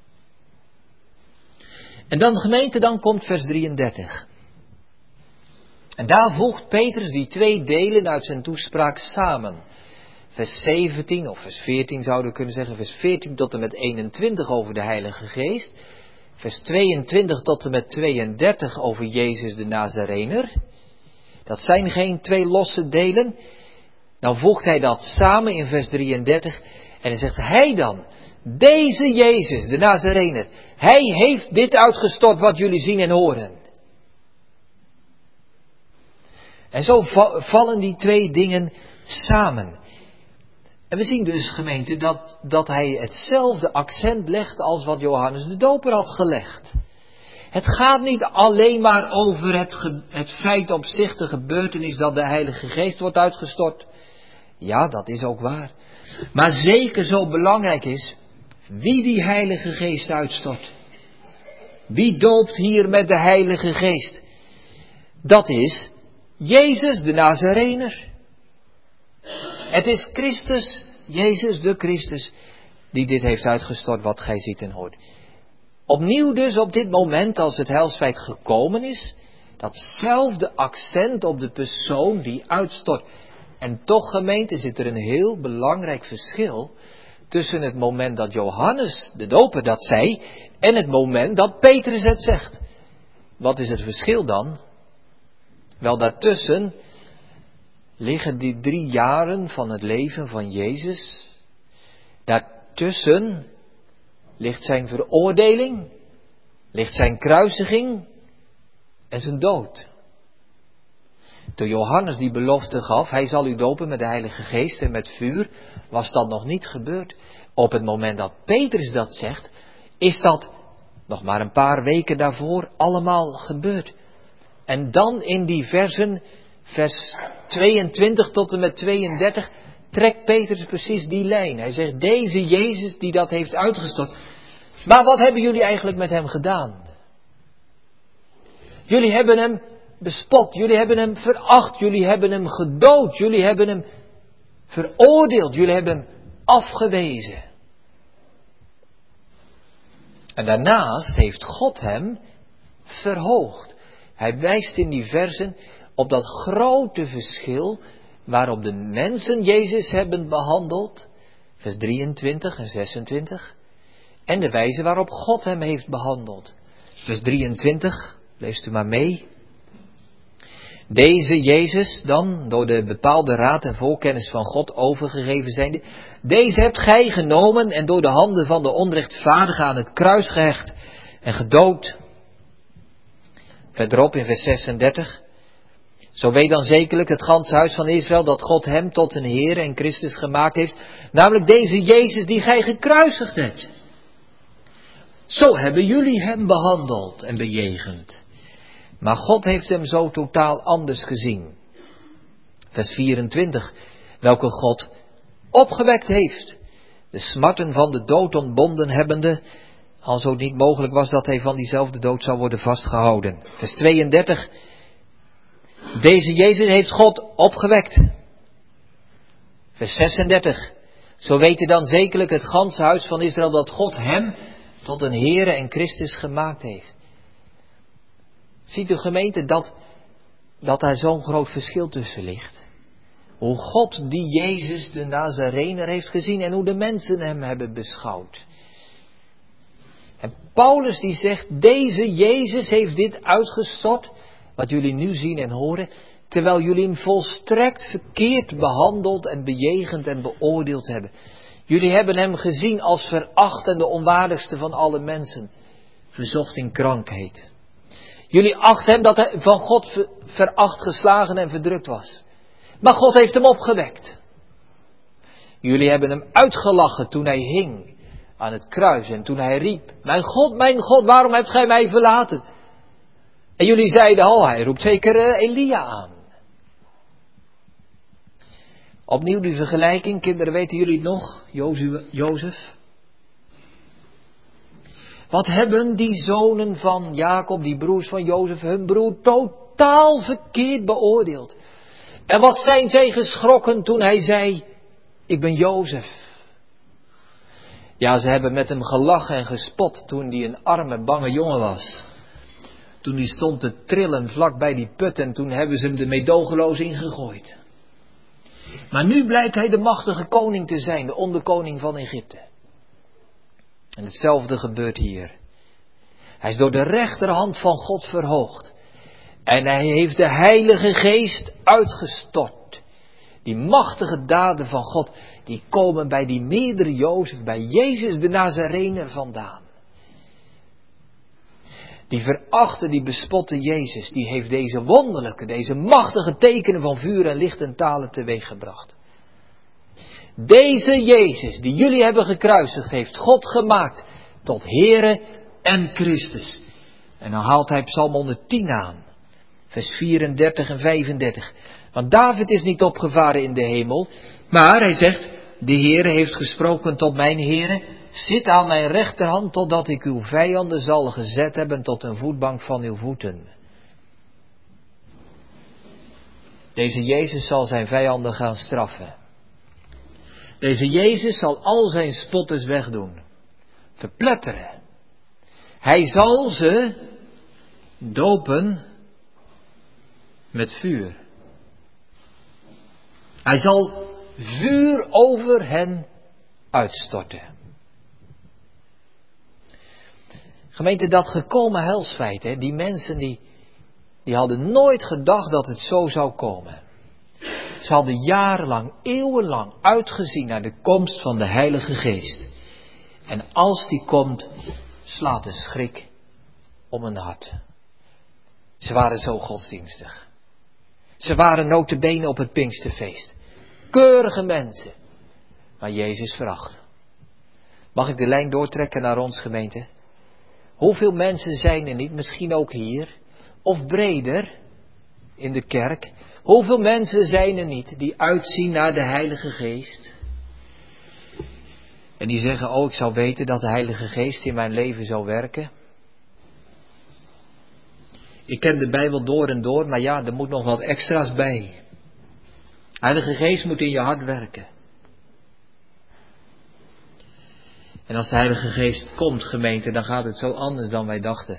En dan gemeente, dan komt vers 33. En daar voegt Petrus die twee delen uit zijn toespraak samen. Vers 17 of vers 14 zouden we kunnen zeggen. Vers 14 tot en met 21 over de Heilige Geest. Vers 22 tot en met 32 over Jezus de Nazarener. Dat zijn geen twee losse delen. Nou voegt hij dat samen in vers 33. En dan zegt hij dan, deze Jezus de Nazarener, hij heeft dit uitgestort wat jullie zien en horen. En zo vallen die twee dingen samen. En we zien dus, gemeente, dat hij hetzelfde accent legt als wat Johannes de Doper had gelegd. Het gaat niet alleen maar over het feit op zich, de gebeurtenis dat de Heilige Geest wordt uitgestort. Ja, dat is ook waar. Maar zeker zo belangrijk is wie die Heilige Geest uitstort. Wie doopt hier met de Heilige Geest? Dat is Jezus de Nazarener. Het is Christus, Jezus de Christus, die dit heeft uitgestort wat gij ziet en hoort. Opnieuw dus op dit moment, als het heilsfeit gekomen is, datzelfde accent op de persoon die uitstort. En toch, gemeente, zit er een heel belangrijk verschil tussen het moment dat Johannes de Doper dat zei en het moment dat Petrus het zegt. Wat is het verschil dan? Wel, daartussen liggen die 3 jaren van het leven van Jezus. Daartussen ligt zijn veroordeling, ligt zijn kruisiging en zijn dood. Toen Johannes die belofte gaf, hij zal u dopen met de Heilige Geest en met vuur, was dat nog niet gebeurd. Op het moment dat Petrus dat zegt, is dat nog maar een paar weken daarvoor allemaal gebeurd. En dan in die versen, vers 22 tot en met 32, trekt Petrus precies die lijn. Hij zegt, deze Jezus die dat heeft uitgestort. Maar wat hebben jullie eigenlijk met hem gedaan? Jullie hebben hem bespot, jullie hebben hem veracht, jullie hebben hem gedood, jullie hebben hem veroordeeld, jullie hebben hem afgewezen. En daarnaast heeft God hem verhoogd. Hij wijst in die versen op dat grote verschil waarop de mensen Jezus hebben behandeld, vers 23 en 26, en de wijze waarop God hem heeft behandeld. Vers 23, leest u maar mee. Deze Jezus dan, door de bepaalde raad en voorkennis van God overgegeven zijnde, deze hebt gij genomen en door de handen van de onrechtvaardige aan het kruis gehecht en gedood. Verderop in vers 36. Zo weet dan zekerlijk het ganse huis van Israël dat God hem tot een Heer en Christus gemaakt heeft, namelijk deze Jezus die gij gekruisigd hebt. Zo hebben jullie hem behandeld en bejegend. Maar God heeft hem zo totaal anders gezien. Vers 24. Welke God opgewekt heeft. De smarten van de dood ontbonden hebbende. Al zo niet mogelijk was dat hij van diezelfde dood zou worden vastgehouden. Vers 32. Deze Jezus heeft God opgewekt. Vers 36. Zo weet dan zekerlijk het ganse huis van Israël dat God hem tot een Heere en Christus gemaakt heeft. Ziet u gemeente dat daar zo'n groot verschil tussen ligt? Hoe God die Jezus de Nazarener heeft gezien en hoe de mensen hem hebben beschouwd. En Paulus die zegt, deze Jezus heeft dit uitgestort, wat jullie nu zien en horen, terwijl jullie hem volstrekt verkeerd behandeld en bejegend en beoordeeld hebben. Jullie hebben hem gezien als veracht en de onwaardigste van alle mensen, verzocht in krankheid. Jullie achten hem dat hij van God veracht, geslagen en verdrukt was. Maar God heeft hem opgewekt. Jullie hebben hem uitgelachen toen hij hing aan het kruis en toen hij riep, mijn God, waarom hebt gij mij verlaten? En jullie zeiden, oh, hij roept zeker Elia aan. Opnieuw die vergelijking, kinderen, weten jullie het nog? Jozef. Wat hebben die zonen van Jacob, die broers van Jozef, hun broer totaal verkeerd beoordeeld. En wat zijn zij geschrokken toen hij zei, ik ben Jozef. Ja, ze hebben met hem gelachen en gespot toen hij een arme, bange jongen was. Toen hij stond te trillen vlak bij die put en toen hebben ze hem er meedogenloos ingegooid. Maar nu blijkt hij de machtige koning te zijn, de onderkoning van Egypte. En hetzelfde gebeurt hier. Hij is door de rechterhand van God verhoogd. En hij heeft de Heilige Geest uitgestort. Die machtige daden van God, die komen bij die meerdere Jozef, bij Jezus de Nazarener vandaan. Die verachte, die bespotte Jezus, die heeft deze wonderlijke, deze machtige tekenen van vuur en licht en talen teweeggebracht. Deze Jezus, die jullie hebben gekruisigd, heeft God gemaakt tot Heere en Christus. En dan haalt hij Psalm 110 aan, vers 34 en 35. Want David is niet opgevaren in de hemel, maar hij zegt, de Heere heeft gesproken tot mijn Heere, zit aan mijn rechterhand totdat ik uw vijanden zal gezet hebben tot een voetbank van uw voeten. Deze Jezus zal zijn vijanden gaan straffen. Deze Jezus zal al zijn spotters wegdoen, verpletteren. Hij zal ze dopen met vuur. Hij zal vuur over hen uitstorten. Gemeente, dat gekomen heilsfeit, hè, die mensen die hadden nooit gedacht dat het zo zou komen. Ze hadden jarenlang, eeuwenlang uitgezien naar de komst van de Heilige Geest. En als die komt, slaat de schrik om hun hart. Ze waren zo godsdienstig. Ze waren nota bene op het Pinksterfeest. Keurige mensen. Maar Jezus veracht. Mag ik de lijn doortrekken naar ons, gemeente? Hoeveel mensen zijn er niet, misschien ook hier, of breder in de kerk? Hoeveel mensen zijn er niet die uitzien naar de Heilige Geest? En die zeggen, oh, ik zou weten dat de Heilige Geest in mijn leven zou werken. Ik ken de Bijbel door en door, maar ja, er moet nog wat extra's bij. Heilige Geest moet in je hart werken. En als de Heilige Geest komt, gemeente, dan gaat het zo anders dan wij dachten.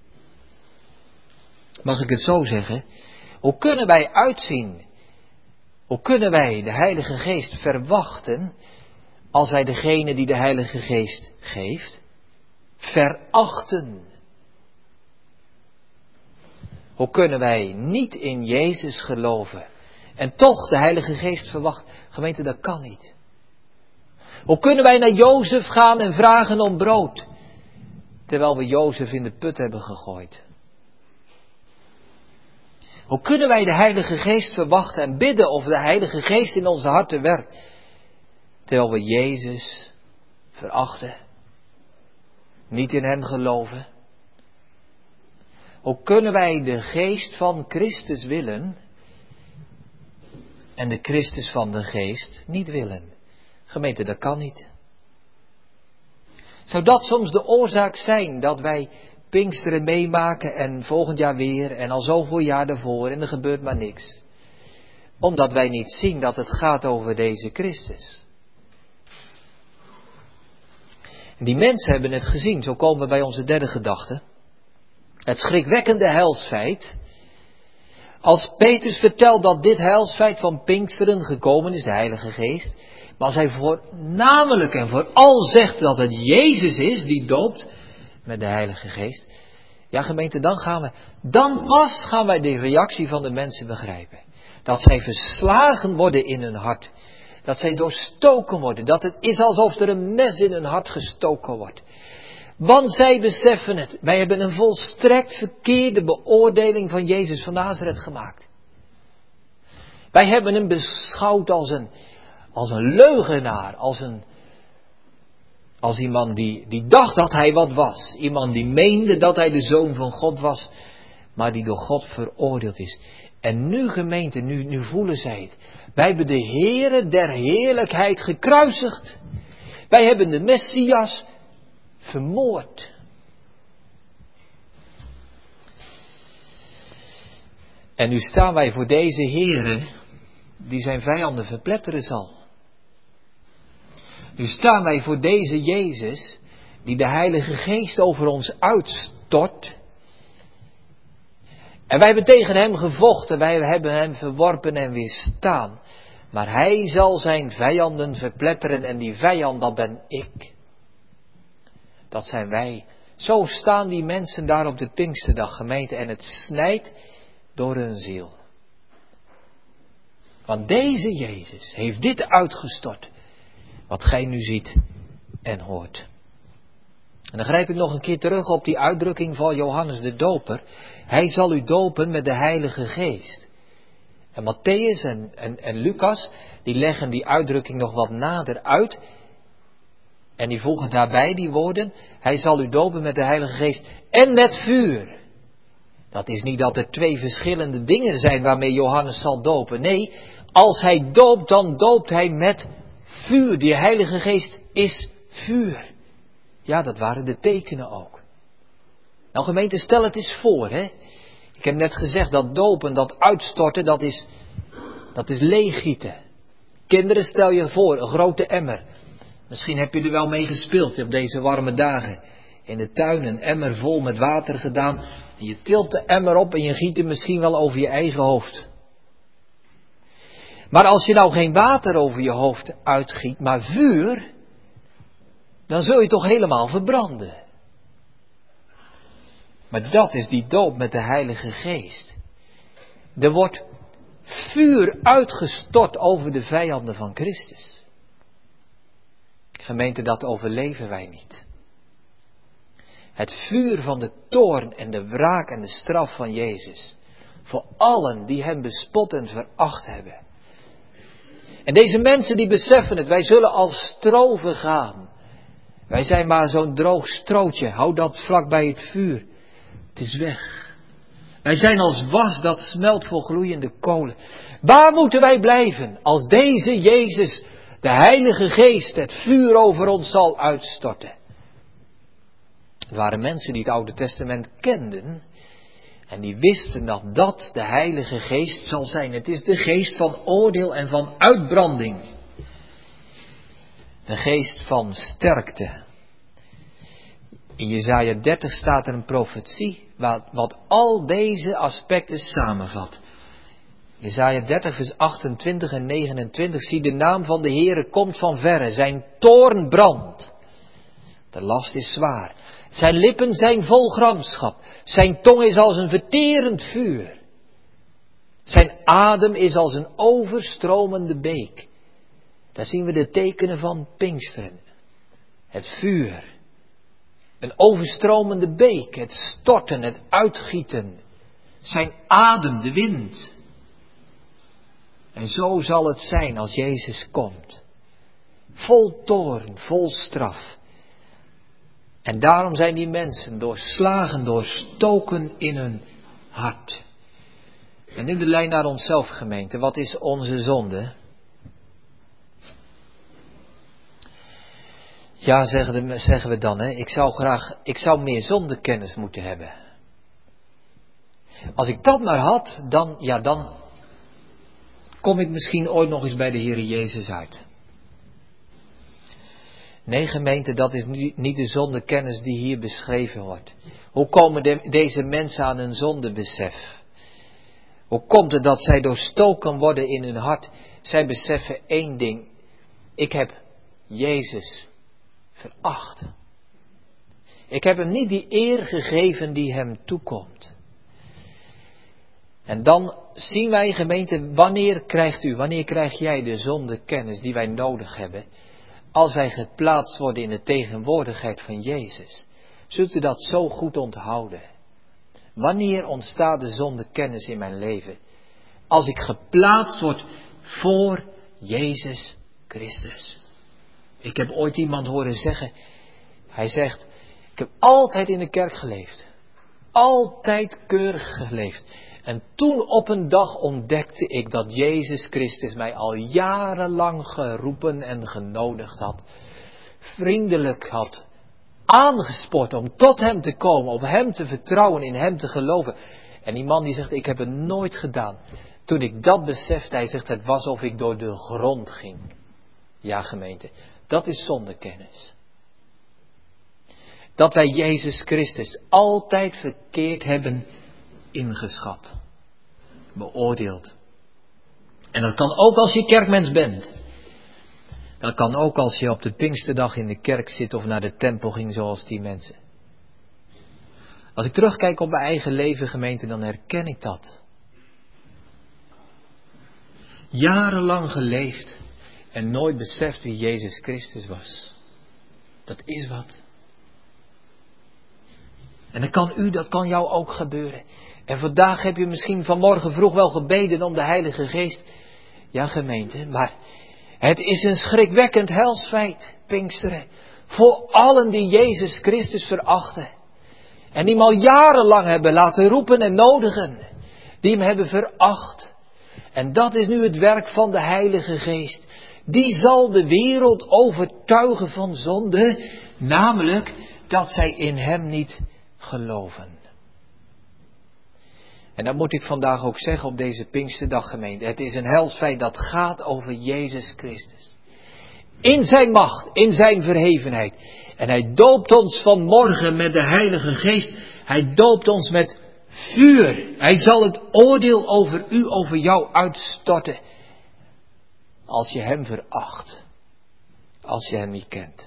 Mag ik het zo zeggen? Hoe kunnen wij uitzien? Hoe kunnen wij de Heilige Geest verwachten als wij degene die de Heilige Geest geeft, verachten? Hoe kunnen wij niet in Jezus geloven en toch de Heilige Geest verwachten? Gemeente, dat kan niet. Hoe kunnen wij naar Jozef gaan en vragen om brood, terwijl we Jozef in de put hebben gegooid? Hoe kunnen wij de Heilige Geest verwachten en bidden of de Heilige Geest in onze harten werkt, terwijl we Jezus verachten, niet in hem geloven? Hoe kunnen wij de Geest van Christus willen en de Christus van de Geest niet willen? Gemeente, dat kan niet. Zou dat soms de oorzaak zijn dat wij Pinksteren meemaken en volgend jaar weer en al zoveel jaar daarvoor en er gebeurt maar niks? Omdat wij niet zien dat het gaat over deze Christus. En die mensen hebben het gezien, zo komen we bij onze derde gedachte. Het schrikwekkende heilsfeit. Als Petrus vertelt dat dit heilsfeit van Pinksteren gekomen is, de Heilige Geest. Maar als hij voornamelijk en vooral zegt dat het Jezus is die doopt met de Heilige Geest. Ja, gemeente, dan pas gaan wij de reactie van de mensen begrijpen. Dat zij verslagen worden in hun hart. Dat zij doorstoken worden. Dat het is alsof er een mes in hun hart gestoken wordt. Want zij beseffen het. Wij hebben een volstrekt verkeerde beoordeling van Jezus van Nazareth gemaakt. Wij hebben hem beschouwd als een leugenaar. Als iemand die dacht dat hij wat was. Iemand die meende dat hij de Zoon van God was. Maar die door God veroordeeld is. En nu gemeente, nu voelen zij het. Wij hebben de Heere der heerlijkheid gekruisigd. Wij hebben de Messias vermoord. En nu staan wij voor deze Heere die zijn vijanden verpletteren zal. Nu staan wij voor deze Jezus die de Heilige Geest over ons uitstort. En wij hebben tegen hem gevochten, wij hebben hem verworpen en weerstaan. Maar hij zal zijn vijanden verpletteren en die vijand, dat ben ik. Dat zijn wij. Zo staan die mensen daar op de Pinksterdag, gemeente, en het snijdt door hun ziel. Want deze Jezus heeft dit uitgestort, wat gij nu ziet en hoort. En dan grijp ik nog een keer terug op die uitdrukking van Johannes de Doper. Hij zal u dopen met de Heilige Geest. En Matthäus en Lucas, die leggen die uitdrukking nog wat nader uit. En die voegen daarbij die woorden, hij zal u dopen met de Heilige Geest en met vuur. Dat is niet dat er twee verschillende dingen zijn waarmee Johannes zal dopen. Nee, als hij doopt, dan doopt hij met vuur. Die Heilige Geest is vuur. Ja, dat waren de tekenen ook. Nou gemeente, stel het eens voor, hè. Ik heb net gezegd, dat dopen, dat uitstorten, dat is leeggieten. Kinderen, stel je voor, een grote emmer. Misschien heb je er wel mee gespeeld op deze warme dagen. In de tuin een emmer vol met water gedaan. En je tilt de emmer op en je giet hem misschien wel over je eigen hoofd. Maar als je nou geen water over je hoofd uitgiet, maar vuur, dan zul je toch helemaal verbranden. Maar dat is die doop met de Heilige Geest. Er wordt vuur uitgestort over de vijanden van Christus. Gemeente, dat overleven wij niet. Het vuur van de toorn en de wraak en de straf van Jezus. Voor allen die hem bespot en veracht hebben. En deze mensen die beseffen het, wij zullen als stro vergaan. Wij zijn maar zo'n droog strootje, hou dat vlak bij het vuur. Het is weg. Wij zijn als was dat smelt voor gloeiende kolen. Waar moeten wij blijven als deze Jezus, de Heilige Geest, het vuur over ons zal uitstorten? Er waren mensen die het Oude Testament kenden en die wisten dat dat de Heilige Geest zal zijn. Het is de geest van oordeel en van uitbranding. Een geest van sterkte. In Jesaja 30 staat er een profetie wat al deze aspecten samenvat. Jesaja 30 vers 28 en 29. Zie, de naam van de Heere komt van verre. Zijn toorn brandt. De last is zwaar. Zijn lippen zijn vol gramschap. Zijn tong is als een verterend vuur. Zijn adem is als een overstromende beek. Daar zien we de tekenen van Pinksteren. Het vuur. Een overstromende beek. Het storten, het uitgieten. Zijn adem, de wind. En zo zal het zijn als Jezus komt. Vol toorn, vol straf. En daarom zijn die mensen doorslagen, doorstoken in hun hart. En in de lijn naar onszelf, gemeente, wat is onze zonde? Ja, zeggen we dan, hè. Ik zou meer zondekennis moeten hebben. Als ik dat maar had, dan kom ik misschien ooit nog eens bij de Heer Jezus uit. Nee, gemeente, dat is niet de zondekennis die hier beschreven wordt. Hoe komen deze mensen aan hun zondebesef? Hoe komt het dat zij doorstoken worden in hun hart? Zij beseffen één ding. Ik heb Jezus veracht. Ik heb hem niet die eer gegeven die hem toekomt. En dan zien wij, gemeente, wanneer krijg jij de zondekennis die wij nodig hebben? Als wij geplaatst worden in de tegenwoordigheid van Jezus. Zult u dat zo goed onthouden? Wanneer ontstaat de zondekennis in mijn leven? Als ik geplaatst word voor Jezus Christus. Ik heb ooit iemand horen zeggen. Hij zegt, ik heb altijd in de kerk geleefd. Altijd keurig geleefd. En toen op een dag ontdekte ik dat Jezus Christus mij al jarenlang geroepen en genodigd had. Vriendelijk had aangespoord om tot hem te komen, op hem te vertrouwen, in hem te geloven. En die man die zegt, ik heb het nooit gedaan. Toen ik dat besefte, hij zegt, het was of ik door de grond ging. Ja, gemeente, dat is zondekennis. Dat wij Jezus Christus altijd verkeerd hebben ingeschat. Beoordeeld. En dat kan ook als je kerkmens bent. Dat kan ook als je op de Pinksterdag in de kerk zit of naar de tempel ging zoals die mensen. Als ik terugkijk op mijn eigen leven, gemeente, dan herken ik dat. Jarenlang geleefd en nooit beseft wie Jezus Christus was. Dat is wat. En dat kan jou ook gebeuren. En vandaag heb je misschien vanmorgen vroeg wel gebeden om de Heilige Geest. Ja, gemeente, maar het is een schrikwekkend helsfeit, Pinksteren. Voor allen die Jezus Christus verachten. En die hem al jarenlang hebben laten roepen en nodigen. Die hem hebben veracht. En dat is nu het werk van de Heilige Geest. Die zal de wereld overtuigen van zonde. Namelijk dat zij in hem niet geloven. En dat moet ik vandaag ook zeggen op deze Pinksterdag, gemeente. Het is een helsfeit dat gaat over Jezus Christus. In zijn macht, in zijn verhevenheid. En hij doopt ons vanmorgen met de Heilige Geest. Hij doopt ons met vuur. Hij zal het oordeel over u, over jou uitstorten. Als je hem veracht. Als je hem niet kent.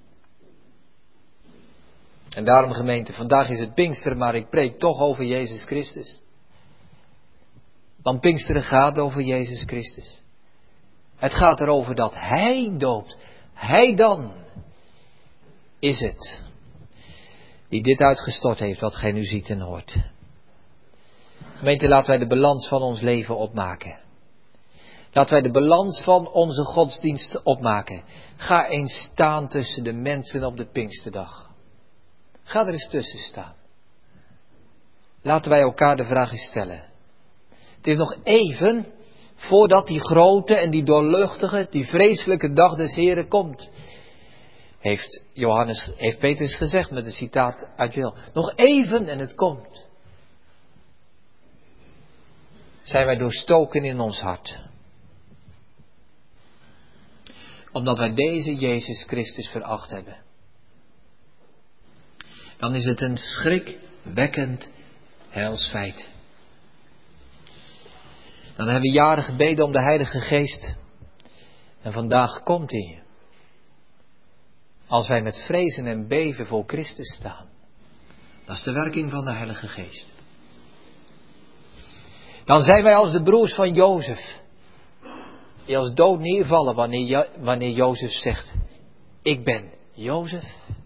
En daarom, gemeente, vandaag is het Pinksteren, maar ik preek toch over Jezus Christus. Want Pinksteren gaat over Jezus Christus. Het gaat erover dat Hij doopt. Hij dan is het die dit uitgestort heeft wat gij nu ziet en hoort. Gemeente, laten wij de balans van ons leven opmaken. Laten wij de balans van onze godsdienst opmaken. Ga eens staan tussen de mensen op de Pinksterdag. Ga er eens tussen staan. Laten wij elkaar de vraag eens stellen. Het is nog even voordat die grote en die doorluchtige, die vreselijke dag des Heren komt. Heeft Petrus gezegd met een citaat uit Joël. Nog even en het komt. Zijn wij doorstoken in ons hart. Omdat wij deze Jezus Christus veracht hebben. Dan is het een schrikwekkend heilsfeit. Dan hebben we jaren gebeden om de Heilige Geest. En vandaag komt hij. Als wij met vrezen en beven voor Christus staan. Dat is de werking van de Heilige Geest. Dan zijn wij als de broers van Jozef. Die als dood neervallen wanneer Jozef zegt. Ik ben Jozef.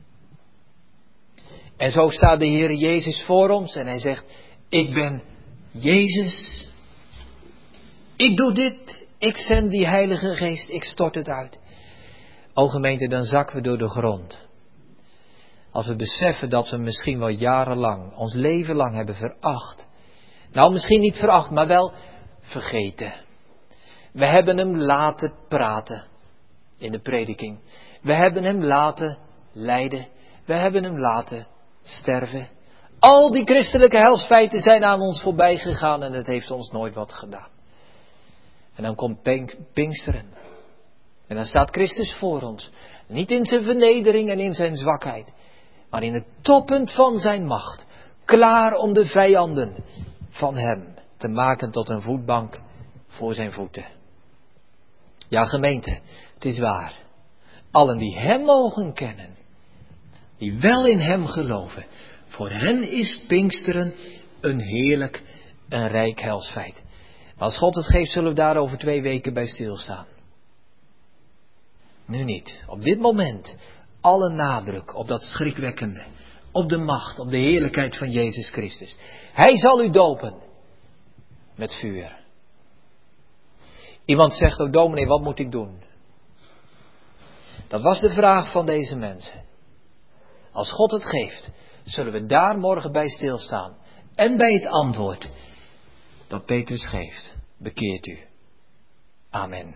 En zo staat de Heer Jezus voor ons en hij zegt. Ik ben Jezus. Ik doe dit. Ik zend die Heilige Geest. Ik stort het uit. O gemeente, dan zakken we door de grond. Als we beseffen dat we misschien wel jarenlang, ons leven lang hebben veracht. Nou, misschien niet veracht, maar wel vergeten. We hebben hem laten praten in de prediking. We hebben hem laten lijden. We hebben hem laten sterven. Al die christelijke heilsfeiten zijn aan ons voorbij gegaan en het heeft ons nooit wat gedaan. En dan komt Pinksteren. En dan staat Christus voor ons. Niet in zijn vernedering en in zijn zwakheid. Maar in het toppunt van zijn macht. Klaar om de vijanden van hem te maken tot een voetbank voor zijn voeten. Ja, gemeente, het is waar. Allen die hem mogen kennen. Die wel in hem geloven. Voor hen is Pinksteren een heerlijk en rijk heilsfeit. Maar als God het geeft, zullen we daar over 2 weken bij stilstaan. Nu niet. Op dit moment alle nadruk op dat schrikwekkende. Op de macht, op de heerlijkheid van Jezus Christus. Hij zal u dopen met vuur. Iemand zegt ook, dominee, wat moet ik doen? Dat was de vraag van deze mensen. Als God het geeft, zullen we daar morgen bij stilstaan. En bij het antwoord dat Petrus geeft. Bekeert u. Amen.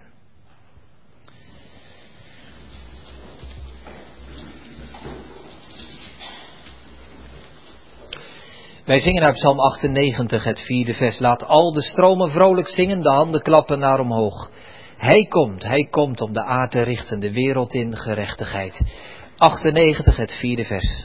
Wij zingen uit Psalm 98, het 4e vers. Laat al de stromen vrolijk zingen, de handen klappen naar omhoog. Hij komt om de aarde te richten, de wereld in gerechtigheid. 98, het 4e vers.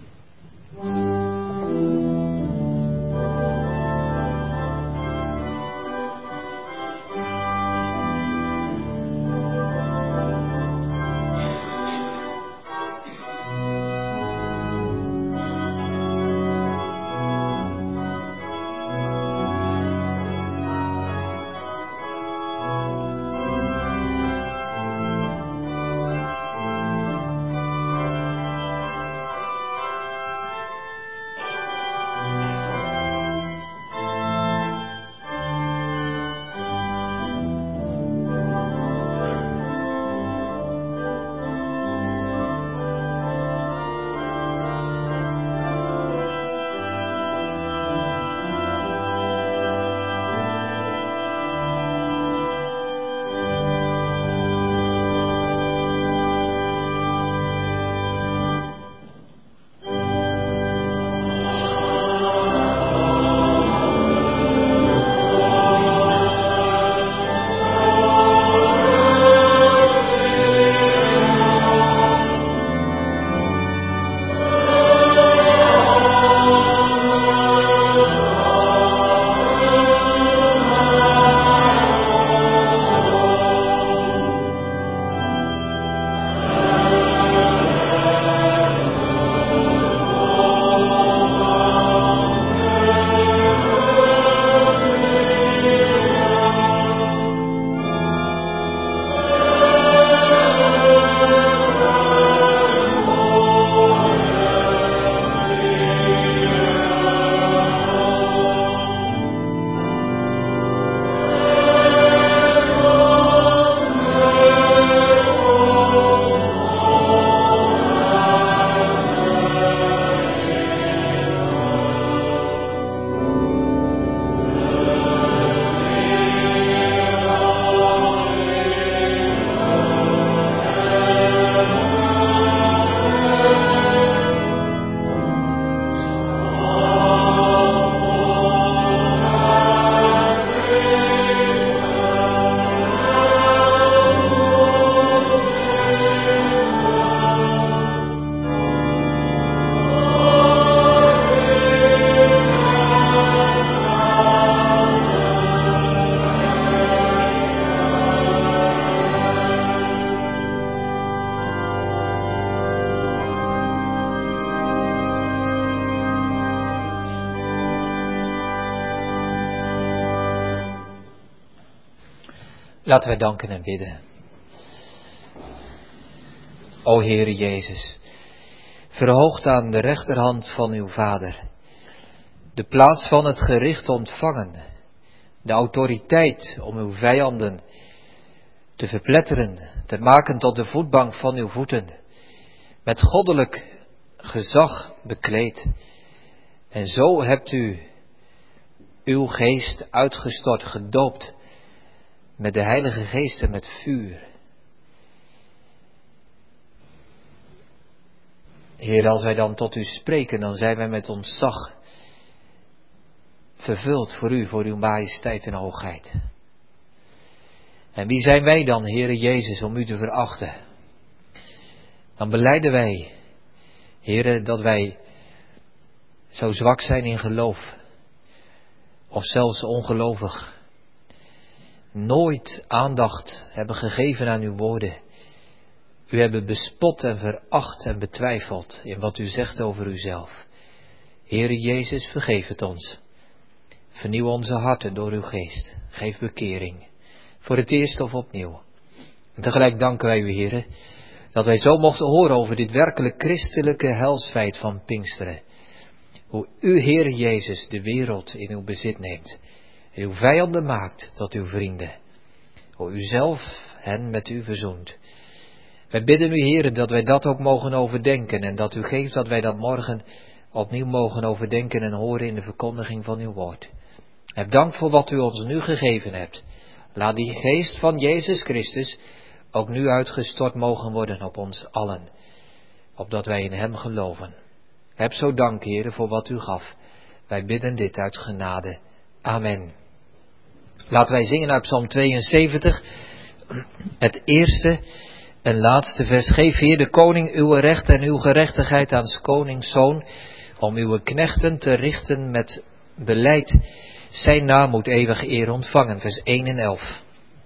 Laten wij danken en bidden. O Heere Jezus, verhoogd aan de rechterhand van uw Vader, de plaats van het gericht ontvangen, de autoriteit om uw vijanden te verpletteren, te maken tot de voetbank van uw voeten, met goddelijk gezag bekleed. En zo hebt u uw geest uitgestort, gedoopt, met de Heilige Geest en met vuur. Heer, als wij dan tot u spreken, dan zijn wij met ontzag vervuld voor u, voor uw majesteit en hoogheid. En wie zijn wij dan, Heere Jezus, om u te verachten? Dan belijden wij, Heere, dat wij zo zwak zijn in geloof, of zelfs ongelovig, nooit aandacht hebben gegeven aan uw woorden. U hebben bespot en veracht en betwijfeld in wat u zegt over uzelf. Heere Jezus, vergeef het ons. Vernieuw onze harten door uw geest. Geef bekering. Voor het eerst of opnieuw. En tegelijk danken wij u, Heere, dat wij zo mochten horen over dit werkelijk christelijke heilsfeit van Pinksteren. Hoe u, Heere Jezus, de wereld in uw bezit neemt. En uw vijanden maakt tot uw vrienden. Hoe u zelf hen met u verzoent. Wij bidden u, Heere, dat wij dat ook mogen overdenken. En dat u geeft dat wij dat morgen opnieuw mogen overdenken en horen in de verkondiging van uw woord. Heb dank voor wat u ons nu gegeven hebt. Laat die geest van Jezus Christus ook nu uitgestort mogen worden op ons allen. Opdat wij in hem geloven. Heb zo dank, Heere, voor wat u gaf. Wij bidden dit uit genade. Amen. Laten wij zingen uit Psalm 72, het eerste en laatste vers. Geef Heer de koning uw recht en uw gerechtigheid aan 's konings zoon, om uw knechten te richten met beleid. Zijn naam moet eeuwig eer ontvangen. Vers 1 en 11.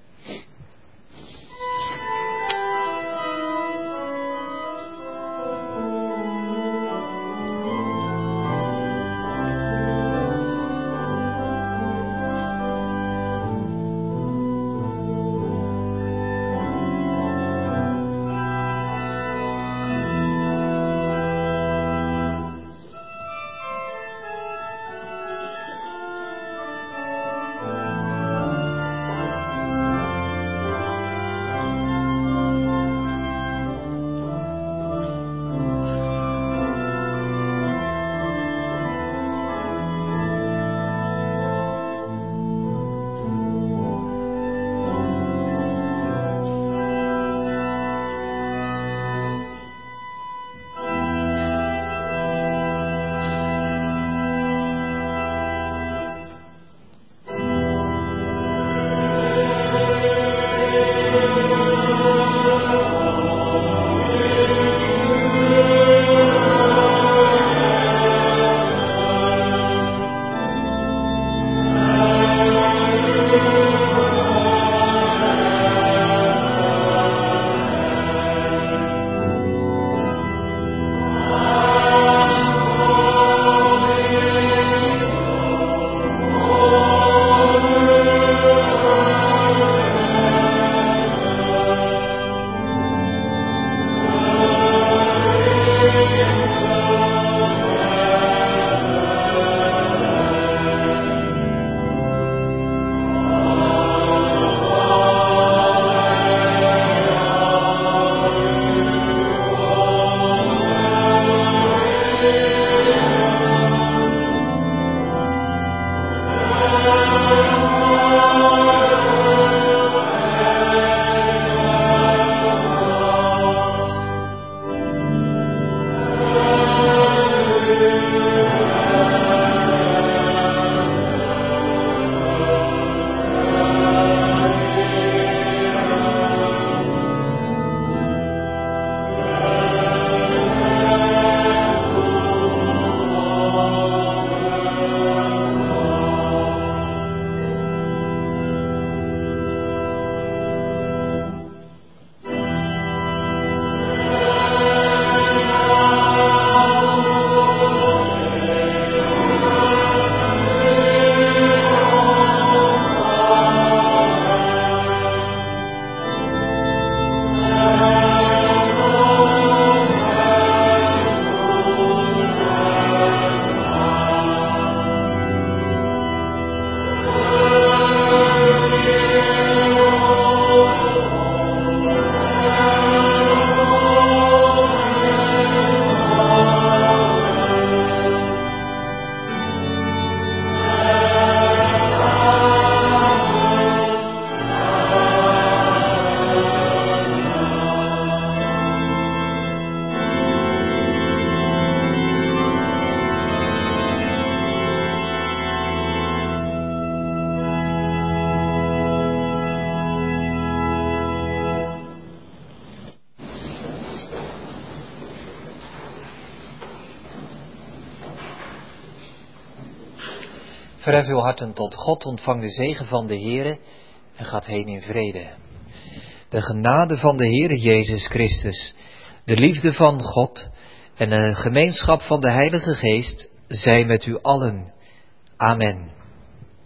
Verhef uw harten tot God, ontvang de zegen van de Heere en gaat heen in vrede. De genade van de Heere Jezus Christus, de liefde van God en de gemeenschap van de Heilige Geest zij met u allen. Amen.